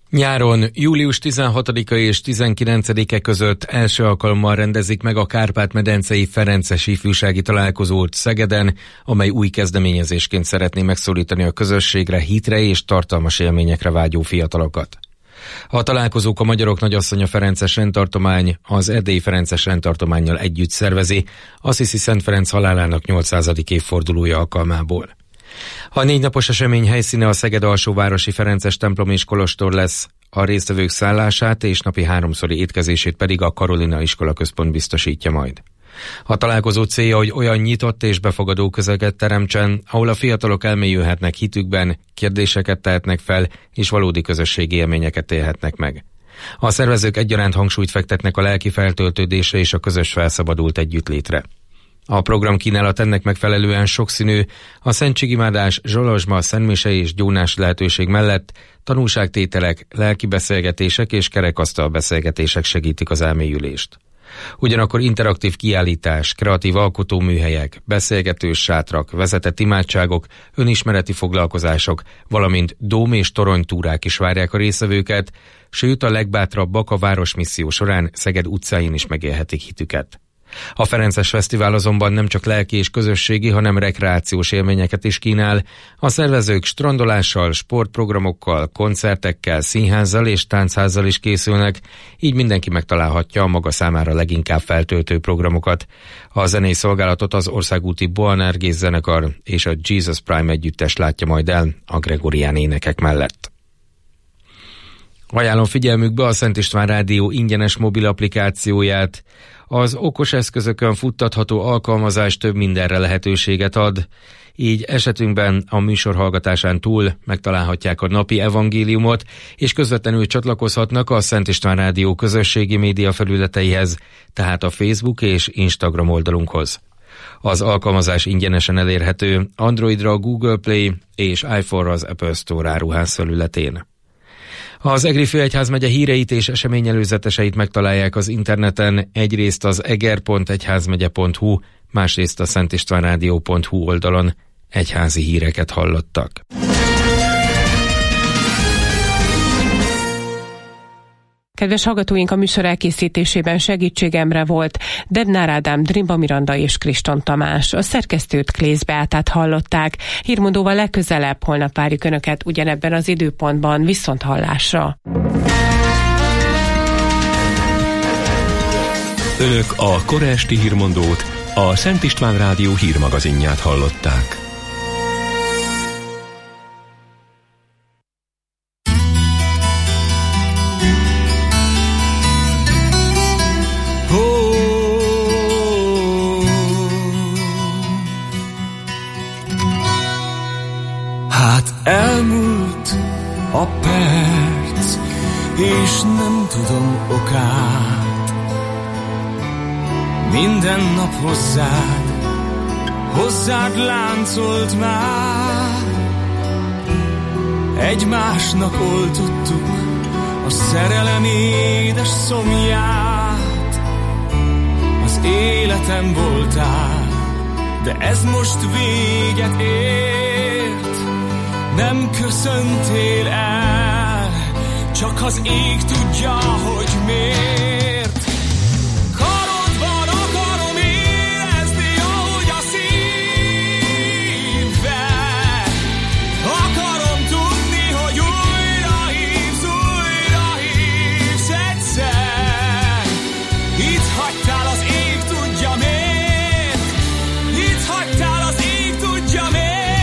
Nyáron július tizenhatodika és tizenkilencedike között első alkalommal rendezik meg a Kárpát-medencei Ferences ifjúsági találkozót Szegeden, amely új kezdeményezésként szeretné megszólítani a közösségre, hitre és tartalmas élményekre vágyó fiatalokat. A találkozók a Magyarok Nagyasszonya Ferences rendtartomány az Erdélyi Ferences rendtartománnyal együtt szervezi, Assisi Szent Ferenc halálának nyolcszázadik évfordulója alkalmából. A négy napos esemény helyszíne a Szeged alsóvárosi Ferences templom és kolostor lesz, a résztvevők szállását és napi háromszori étkezését pedig a Karolina Iskola Központ biztosítja majd. A találkozó célja, hogy olyan nyitott és befogadó közeget teremtsen, ahol a fiatalok elmélyülhetnek hitükben, kérdéseket tehetnek fel és valódi közösségi élményeket élhetnek meg. A szervezők egyaránt hangsúlyt fektetnek a lelki feltöltődésre és a közös felszabadult együttlétre. A program kínálat ennek megfelelően sokszínű, a szentségimádás, zsolozsma, szentmise és gyónás lehetőség mellett tanulságtételek, lelki beszélgetések és kerekasztal beszélgetések segítik az elmélyülést. Ugyanakkor interaktív kiállítás, kreatív alkotóműhelyek, beszélgetős sátrak, vezetett imádságok, önismereti foglalkozások, valamint dóm- és toronytúrák is várják a résztvevőket, sőt a legbátrabbak a városmisszió során Szeged utcáin is megélhetik hitüket. A Ferences Fesztivál azonban nem csak lelki és közösségi, hanem rekreációs élményeket is kínál. A szervezők strandolással, sportprogramokkal, koncertekkel, színházzal és táncházzal is készülnek, így mindenki megtalálhatja a maga számára leginkább feltöltő programokat. A zenei szolgálatot az országúti Boanergész zenekar és a Jesus Prime együttes látja majd el a gregorián énekek mellett. Ajánlom figyelmükbe a Szent István Rádió ingyenes mobil applikációját. Az okos eszközökön futtatható alkalmazás több mindenre lehetőséget ad, így esetünkben a műsor hallgatásán túl megtalálhatják a napi evangéliumot, és közvetlenül csatlakozhatnak a Szent István Rádió közösségi média felületeihez, tehát a Facebook és Instagram oldalunkhoz. Az alkalmazás ingyenesen elérhető Androidra a Google Play és iPhone-ra az Apple Store áruház felületén. Az Egri Főegyházmegye híreit és eseményelőzeteseit megtalálják az interneten, egyrészt az eger pont egyházmegye pont hu, másrészt a szentistvánrádió pont hu oldalon. Egyházi híreket hallottak. Kedves hallgatóink, a műsor elkészítésében segítségemre volt Debnár Ádám, Drimba Miranda és Kriston Tamás. A szerkesztőt Klész Beátát hallották. Hírmondóval legközelebb holnap várjuk Önöket ugyanebben az időpontban. Viszont hallásra! Önök a kora esti hírmondót, a Szent István Rádió hírmagazinját hallották. Elmúlt a perc, és nem tudom okát. Minden nap hozzád, hozzád láncolt már. Egymásnak oltottuk a szerelem édes szomját. Az életem voltál, de ez most véget ért. Nem köszöntél el, csak az ég tudja, hogy miért. Karodban akarom érezni, ahogy a szívvel. Akarom tudni, hogy újra hívsz, újra hívsz egyszer. Itt hagytál, az ég tudja miért. Itt hagytál, az ég tudja miért.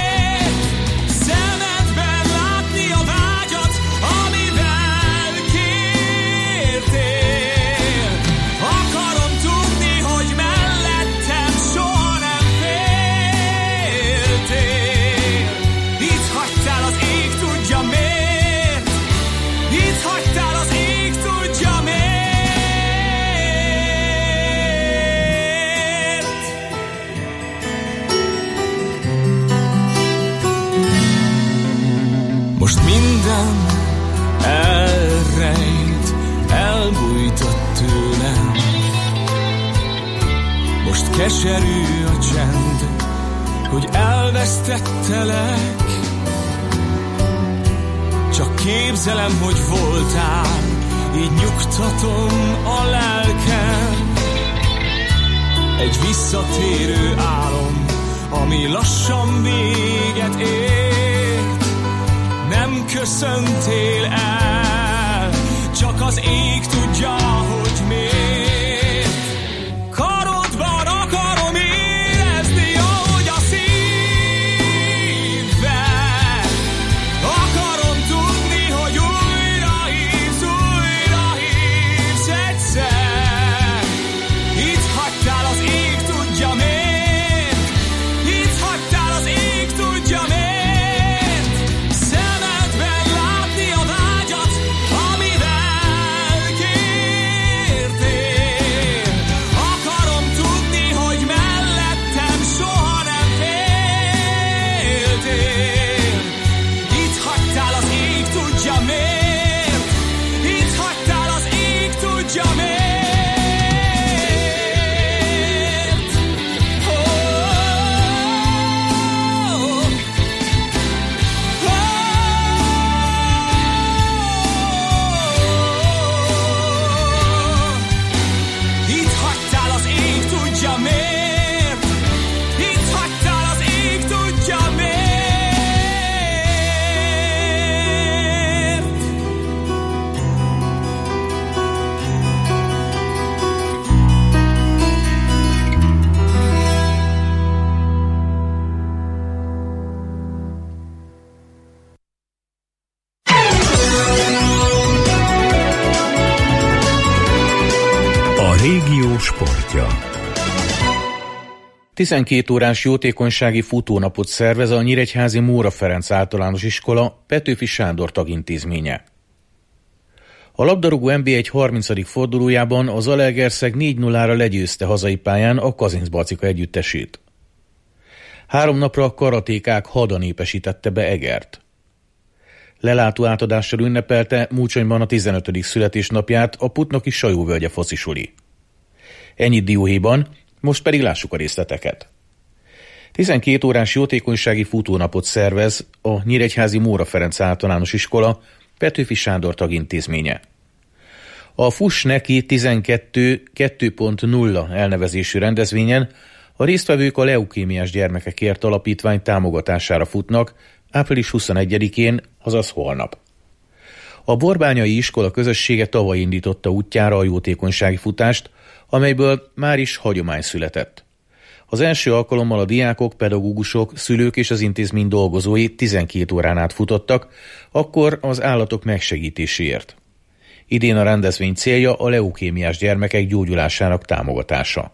Most minden elrejt, elbújtott tőlem. Most keserű a csend, hogy elvesztettelek. csak képzelem, hogy voltál, így nyugtatom a lelkem. Egy visszatérő álom, ami lassan véget ért. Nem köszöntél el, csak az ég tudja, hogy miért. Karodban akarom érezni, ahogy a szívvel. Akarom tudni, hogy újra hívsz, újra hívsz egyszer. Itt hagytál, az ég tudja miért. Itt hagytál, az ég tudja miért. Szemedben látni a vágyat, amivel kértél. Akarom tudni, hogy mellettem soha nem féltél. Itt hagytál, az ég tudja miért. Itt hagytál, az ég tudja miért. Itt hagytál, az ég tudja miért. Itt hagytál, az ég tudja miért. A régió sportja. tizenkét órás jótékonysági futónapot szervez a nyíregyházi Móra Ferenc általános iskola Petőfi Sándor tagintézménye. A labdarúgó en bé egy harmincadik fordulójában az Zalaegerszeg négy nullára legyőzte hazai pályán a Kazincbarcika együttesét. Három napra a karatékák hada népesítette be Egert. Lelátó átadással ünnepelte Múcsonyban a tizenötödik születésnapját a Putnoki Sajóvölgye focisuli. Ennyit dióhéjban, most pedig lássuk a részleteket. tizenkét órás jótékonysági futónapot szervez a nyíregyházi Móra Ferenc általános iskola Petőfi Sándor tagintézménye. A Fuss neki tizenkettő kettő pont nulla elnevezésű rendezvényen a résztvevők a leukémiás gyermekekért alapítvány támogatására futnak április huszonegyedikén, azaz holnap. A borbányai iskola közössége tavaly indította útjára a jótékonysági futást, amelyből már is hagyomány született. Az első alkalommal a diákok, pedagógusok, szülők és az intézmény dolgozói tizenkét órán át futottak, akkor az állatok megsegítéséért. Idén a rendezvény célja a leukémiás gyermekek gyógyulásának támogatása.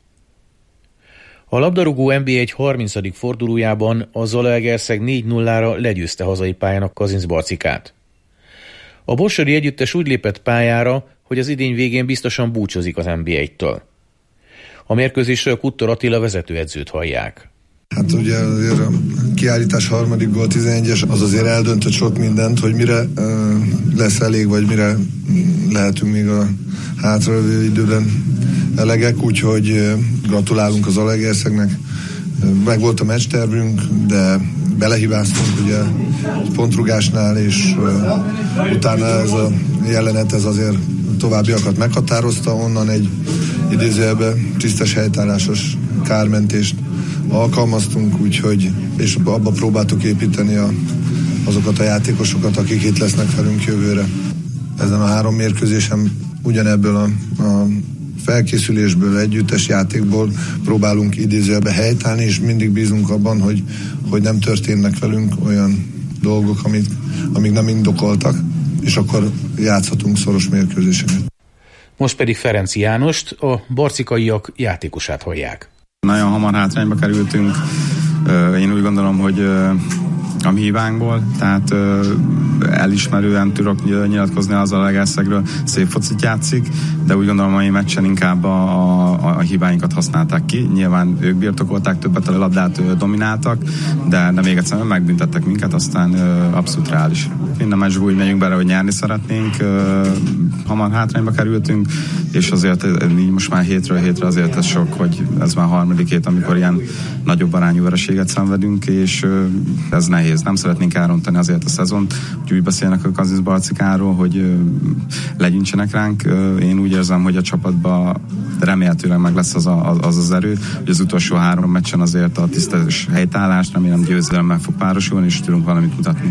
A labdarúgó en bé egy harmincadik fordulójában a Zalaegerszeg négy nullára legyőzte hazai pályán a Kazincbarcikát. A borsodi együttes úgy lépett pályára, hogy az idény végén biztosan búcsúzik az en bé egytől. A mérkőzésről Kuttor Attila vezetőedzőt hallják. Hát ugye azért a kiállítás harmadik gól tizenegyes, az azért eldöntött sok mindent, hogy mire uh, lesz elég, vagy mire lehetünk még a hátralévő időben elegek, úgyhogy uh, gratulálunk az Zalaegerszegnek. Uh, meg volt a meccstervünk, de belehibáztunk ugye pontrugásnál, és uh, utána ez a jelenet ez azért továbbiakat meghatározta, onnan egy idézőjelben tisztes helytállásos kármentést alkalmaztunk, úgyhogy, és abba próbáltuk építeni a, azokat a játékosokat, akik itt lesznek velünk jövőre. Ezen a három mérkőzésen ugyanebből a, a felkészülésből, együttes játékból próbálunk idézőjelben helytállni, és mindig bízunk abban, hogy, hogy nem történnek velünk olyan dolgok, amik, amik nem indokoltak, és akkor játszhatunk szoros mérkőzéseket. Most pedig Ferenci Jánost, a barcikaiak játékosát hallják. Nagyon hamar hátrányba kerültünk. Én úgy gondolom, hogy a mi hibánkból, tehát elismerően tudok nyilatkozni az Zalaegerszegről, szép focit játszik, de úgy gondolom, hogy a meccsen inkább a, a, a hibáinkat használták ki. Nyilván ők birtokolták többet, a labdát domináltak, de, de még egyszer megbüntettek minket, aztán abszolút reális. Minden meccsből úgy megyünk bele, hogy nyerni szeretnénk, hamar hátrányba kerültünk, és azért így most már hétről hétre azért ez sok, hogy ez már harmadik hét, amikor ilyen nagyobb arányú vereséget szenvedünk, és ez nehéz. Nem szeretnénk elrontani azért a szezont, hogy úgy beszélnek a Kazincbarcikáról, hogy legyintsenek ránk. Én úgy érzem, hogy a csapatban remélhetőleg meg lesz az, a, az az erő, hogy az utolsó három meccsen azért a tisztes helytállást remélem győzelemmel fog párosulni, és tudunk valamit mutatni.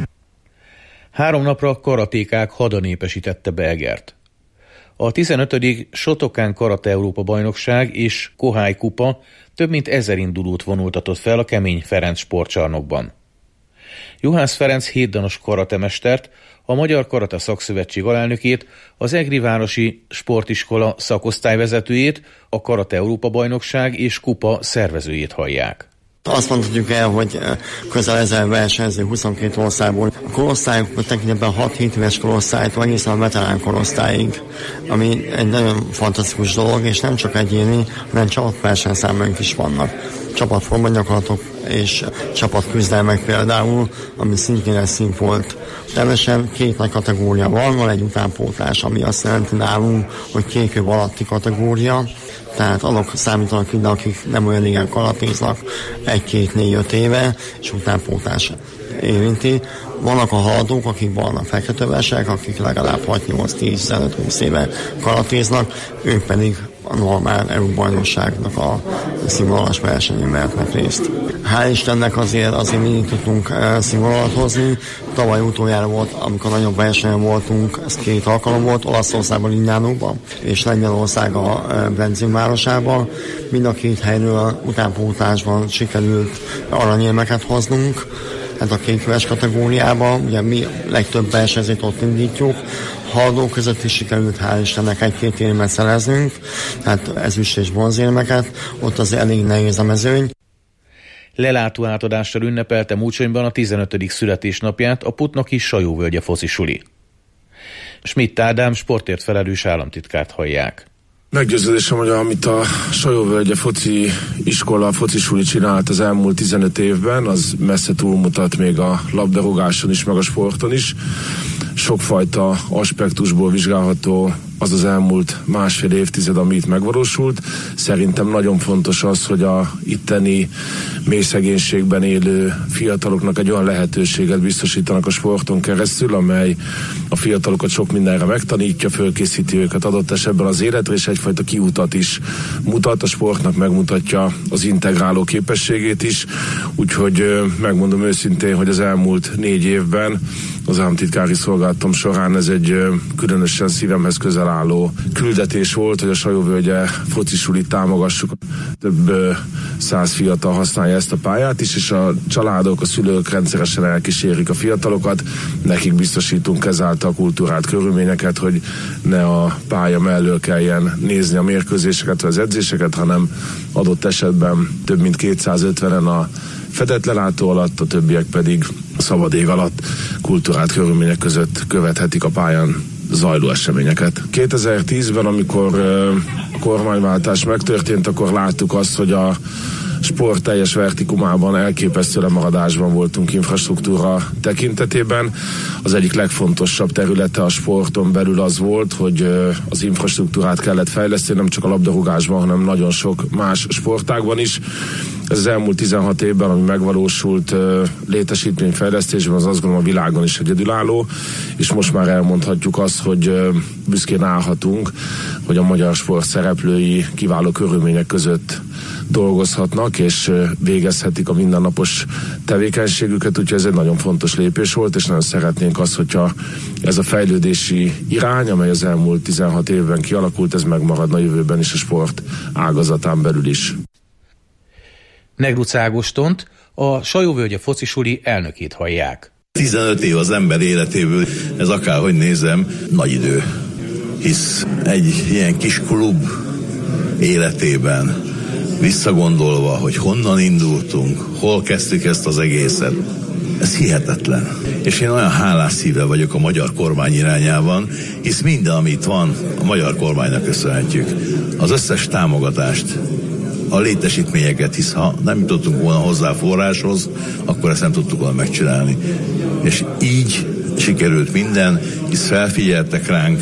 Három napra a karatékák hada népesítette be Egert. A tizenötödik Shotokan Karate Európa bajnokság és Kohai kupa több mint ezer indulót vonultatott fel a Kemény Ferenc sportcsarnokban. Juhász Ferenc hétdanos karatemestert, a Magyar Karate Szakszövetség alelnökét, az Egri Városi Sportiskola szakosztályvezetőjét, a Karate Európa bajnokság és kupa szervezőjét hallják. Azt mondhatjuk el, hogy közel ezer versenyző huszonkét országból. A korosztályok tekintetben hat-hét éves korosztálytól egészen a veterán korosztályig, ami egy nagyon fantasztikus dolog, és nem csak egyéni, hanem csapatversenyszámaink is vannak. Csapatforma gyakorlatok és csapatküzdelmek például, ami szintén egy szint volt. Természetesen két nagy kategória van, van egy utánpótlás, ami azt jelenti nálunk, hogy két év alatti kategória, tehát azok számítanak ide, akik nem olyan régen karatéznak, egy-két-négy-öt éve, és utánpótlás érinti. Vannak a haladók, akik vannak fektetővesek, akik legalább hat-nyolc-tíz-tizenöt-húsz éve karatéznak, ők pedig a normál Európa-bajnokságnak a színvonalas versenyén vehetnek részt. Hál' Istennek azért, azért mindig tudtunk színvonalat hozni. Tavaly utoljára volt, amikor nagyobb versenyen voltunk, ez két alkalom volt, Olaszországban, Indiánóban, és Lengyelország a benzinvárosában. Mind a két helyről utánpótlásban sikerült aranyérmeket hoznunk. Hát a kéköves kategóriában, ugye mi legtöbb versenyzőt ott indítjuk, haladók között is sikerült hál' Istennek egy-két érmet szereznünk, tehát ezüst és bronzérmeket, ott az elég nehéz a mezőny. Lelátó átadással ünnepelte Múcsonyban a tizenötödik születésnapját a Putnoki Sajóvölgye focisuli. Schmidt Ádám sportért felelős államtitkárt hallják. Meggyőződésem, hogy amit a Sajóvölgye foci iskola, focisuli csinált az elmúlt tizenöt évben, az messze túlmutat még a labdarúgáson is, meg a sporton is. Sokfajta aspektusból vizsgálható az az elmúlt másfél évtized, ami itt megvalósult. Szerintem nagyon fontos az, hogy a itteni mély szegénységben élő fiataloknak egy olyan lehetőséget biztosítanak a sporton keresztül, amely a fiatalokat sok mindenre megtanítja, fölkészíti őket adott esetben az életre, és egyfajta kiutat is mutat. A sportnak megmutatja az integráló képességét is. Úgyhogy megmondom őszintén, hogy az elmúlt négy évben az államtitkári szolgálatom során ez egy különösen szívemhez közel álló küldetés volt, hogy a Sajóvölgye focisulit támogassuk. Több száz fiatal használja ezt a pályát is, és a családok, a szülők rendszeresen elkísérik a fiatalokat. Nekik biztosítunk ezáltal kultúrát, körülményeket, hogy ne a pálya mellől kelljen nézni a mérkőzéseket vagy az edzéseket, hanem adott esetben több mint kétszázötvenen a fedett lelátó alatt, a többiek pedig szabad ég alatt kultúrált körülmények között követhetik a pályán zajló eseményeket. kétezer-tízben, amikor a kormányváltás megtörtént, akkor láttuk azt, hogy a sport teljes vertikumában elképesztő lemaradásban voltunk infrastruktúra tekintetében. Az egyik legfontosabb területe a sporton belül az volt, hogy az infrastruktúrát kellett fejleszteni, nem csak a labdarúgásban, hanem nagyon sok más sportágban is. Ez az elmúlt tizenhat évben, ami megvalósult létesítményfejlesztésben, az azt gondolom a világon is egyedülálló, és most már elmondhatjuk azt, hogy büszkén állhatunk, hogy a magyar sport szereplői kiváló körülmények között dolgozhatnak, és végezhetik a mindennapos tevékenységüket, úgyhogy ez egy nagyon fontos lépés volt, és nagyon szeretnénk azt, hogyha ez a fejlődési irány, amely az elmúlt tizenhat évben kialakult, ez megmaradna jövőben is a sport ágazatán belül is. Negruc Ágostont, a Sajóvölgye focisuli elnökét hallják. tizenöt év az ember életéből, ez akárhogy nézem, nagy idő. Hisz egy ilyen kis klub életében visszagondolva, hogy honnan indultunk, hol kezdtük ezt az egészet, ez hihetetlen. És én olyan hálás szívvel vagyok a magyar kormány irányában, hisz minden, amit van, a magyar kormánynak köszönhetjük. Az összes támogatást, a létesítményeket, hisz ha nem jutottunk volna hozzá forráshoz, akkor ezt nem tudtuk volna megcsinálni. És így sikerült minden, hisz felfigyeltek ránk,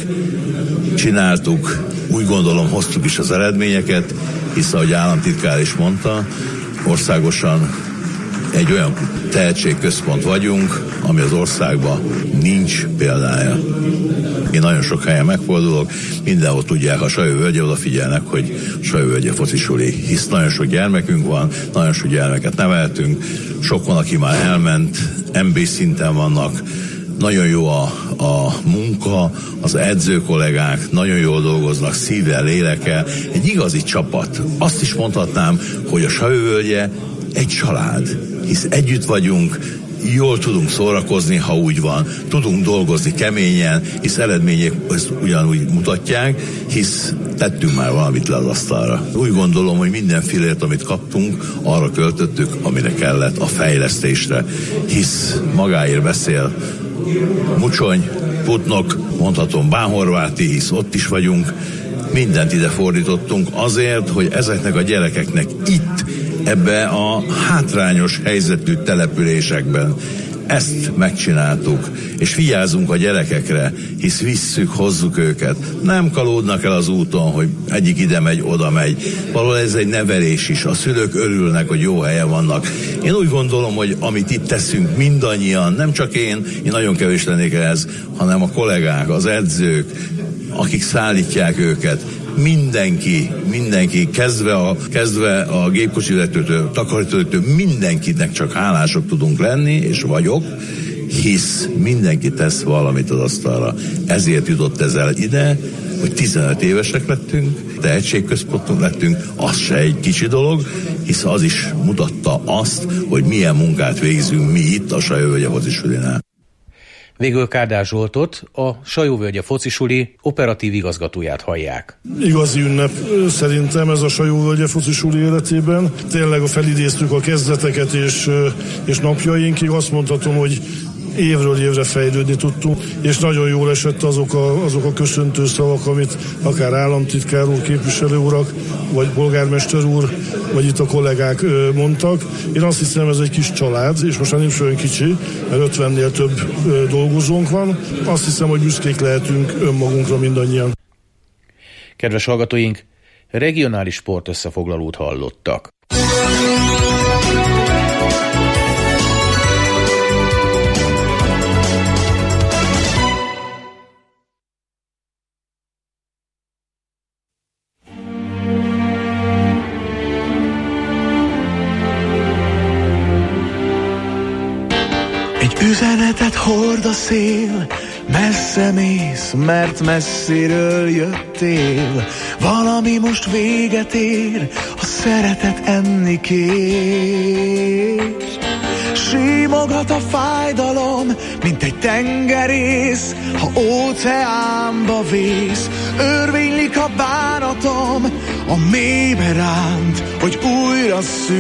csináltuk, úgy gondolom hoztuk is az eredményeket, hisz ahogy államtitkár is mondta, országosan egy olyan tehetségközpont vagyunk, ami az országban nincs példája. Én nagyon sok helyen megfordulok, mindenhol tudják, a Sajó-völgye odafigyelnek, hogy Sajó-völgye focisuli, hisz nagyon sok gyermekünk van, nagyon sok gyermeket neveltünk, sok van, aki már elment, em bé szinten vannak, nagyon jó a, a munka, az edző kollégák nagyon jól dolgoznak, szívvel, lélekkel, egy igazi csapat. Azt is mondhatnám, hogy a Sajó-völgye egy család, hisz együtt vagyunk, jól tudunk szórakozni, ha úgy van, tudunk dolgozni keményen, hisz eredmények ezt ugyanúgy mutatják, hisz tettünk már valamit le az asztalra. Úgy gondolom, hogy minden fillért, amit kaptunk, arra költöttük, amire kellett, a fejlesztésre, hisz magáért beszél Mucsony, Putnok, mondhatom Bánhorváti, hisz ott is vagyunk, mindent ide fordítottunk azért, hogy ezeknek a gyerekeknek itt, ebbe a hátrányos helyzetű településekben ezt megcsináltuk, és vigyázunk a gyerekekre, hisz visszük, hozzuk őket. Nem kalódnak el az úton, hogy egyik ide megy, oda megy. Valahol ez egy nevelés is. A szülők örülnek, hogy jó helyen vannak. Én úgy gondolom, hogy amit itt teszünk mindannyian, nem csak én, én nagyon kevés lennék ehhez, hanem a kollégák, az edzők, akik szállítják őket, mindenki, mindenki, kezdve a, kezdve a gépkocsivezetőtől, takarítótól, mindenkinek csak hálások tudunk lenni, és vagyok, hisz mindenki tesz valamit az asztalra. Ezért jutott ez el ide, hogy tizenöt évesek lettünk, tehetségközpontunk lettünk, az se egy kicsi dolog, hisz az is mutatta azt, hogy milyen munkát végzünk mi itt a Sajó-völgye focisulinál. Végül Kádár Zsoltot, a Sajó-völgye focisuli operatív igazgatóját hallják. Igazi ünnep szerintem ez a Sajó-völgye focisuli életében. Tényleg felidéztük a kezdeteket és, és napjainkig. Azt mondhatom, hogy évről évre fejlődni tudtunk, és nagyon jól esett azok a, azok a köszöntő szavak, amit akár államtitkár úr, képviselő urak, vagy polgármester úr, vagy itt a kollégák mondtak. Én azt hiszem, ez egy kis család, és most már nincs olyan kicsi, mert ötvennél több dolgozónk van. Azt hiszem, hogy büszkék lehetünk önmagunkra mindannyian. Kedves hallgatóink, regionális sport összefoglalót hallottak. Üzenetet hord a szél, messze mész, mert messziről jöttél. Valami most véget ér, a szeretet enni kér. Simogat a fájdalom, mint egy tengerész, ha óceánba vész. Örvénylik a bánatom, a mélybe ránt, hogy újra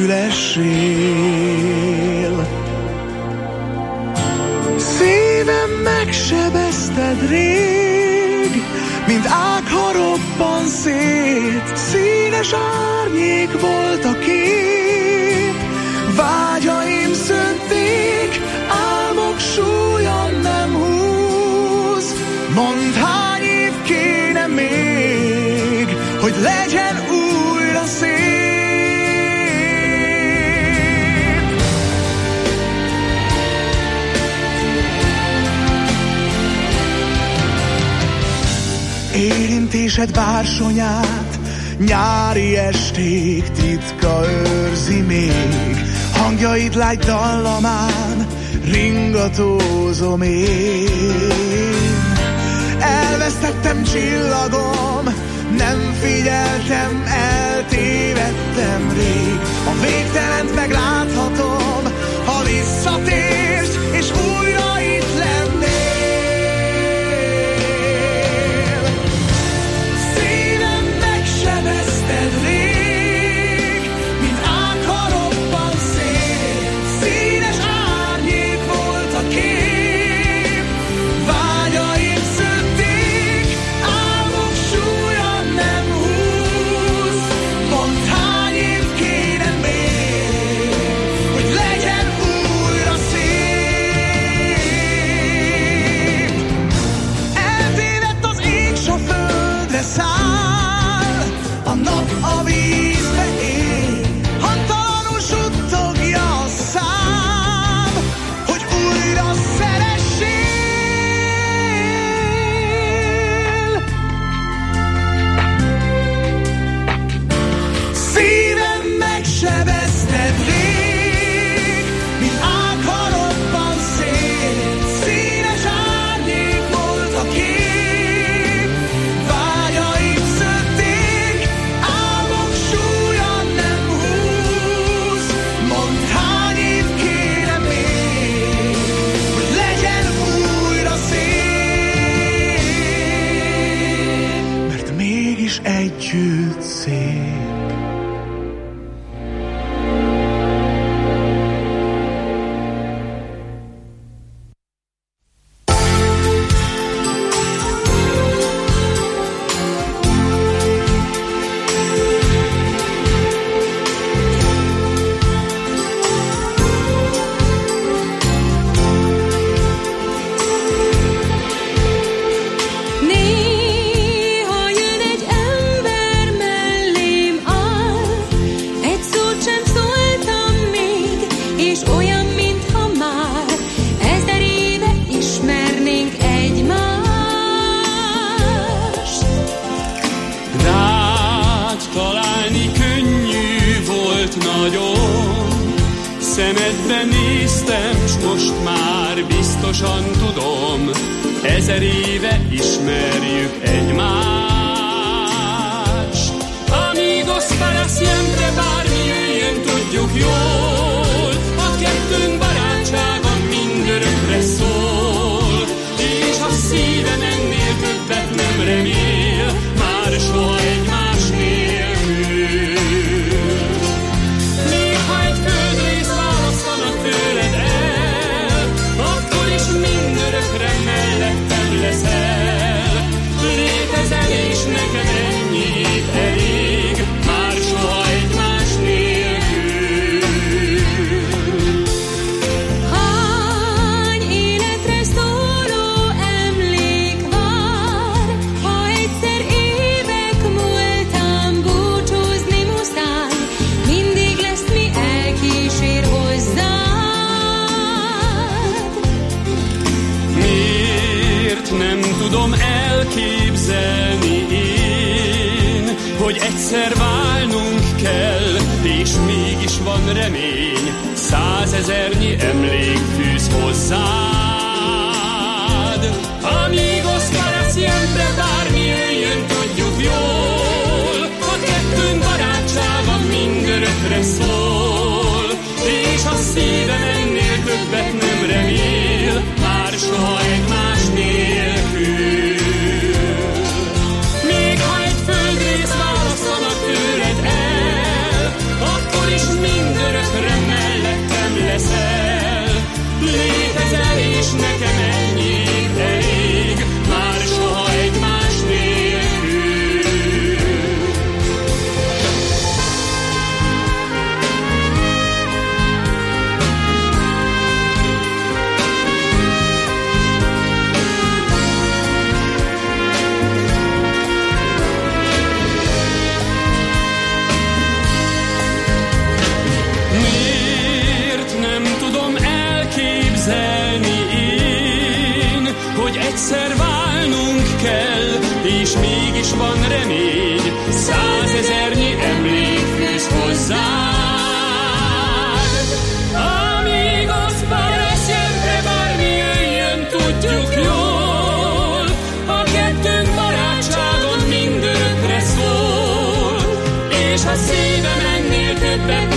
szülessél. Szívem megsebezted rég, mint ág, ha robban szét. Színes árnyék volt a kép, vágyaim szönték, álmok súlya nem húz. Mondd, hány év kéne még, hogy legyen újra szép. Érintésed bársonyát, nyári esték titka őrzi még. Hangjaid lágy dallamán, ringatózom én. Elvesztettem csillagom, nem figyeltem, eltévedtem rég. A végtelent megláthatom, ha visszatérsz, és újra itt lennél. Várj együtt szép. Szemedbe néztem, s most már biztosan tudom, ezer éve ismerjük egymást. Amigos para siempre, bármi jöjjön, tudjuk jól, a kettőnk barátsága mindörökre szól, és a szívem ennél többet nem remél, már soha egymás nélkül. Tőled el, akkor is mindörökre mellettem leszel. Létezel és neked ennyit elég, már soha egymás nélkül. Hány életre szóló emlék vár, ha egyszer évek múltán búcsúzni muszáj, mindig lesz mi elkísér hozzá. Nem tudom elképzelni én, hogy egyszer válnunk kell, és mégis van remény, százezernyi emlék fűz hozzád. Amigos para siempre, bármi jöjjön, tudjuk jól, a kettőnk barátsága mindörökre szól, és a szívem ennél többet nem remél, már soha egymás nélkül. Még ha egy földrész választanak tőled el, akkor is mindörökre mellettem leszel. Létezel és nekem ennyit elég, már soha egymás nélkül. Én, hogy egyszer válnunk kell, és mégis van remény, százezernyi emlék fűz hozzád. Amigos para siempre, bármi jöjjön, tudjuk jól, a kettőnk barátságon mindörökre szól, és a szívem ennél többet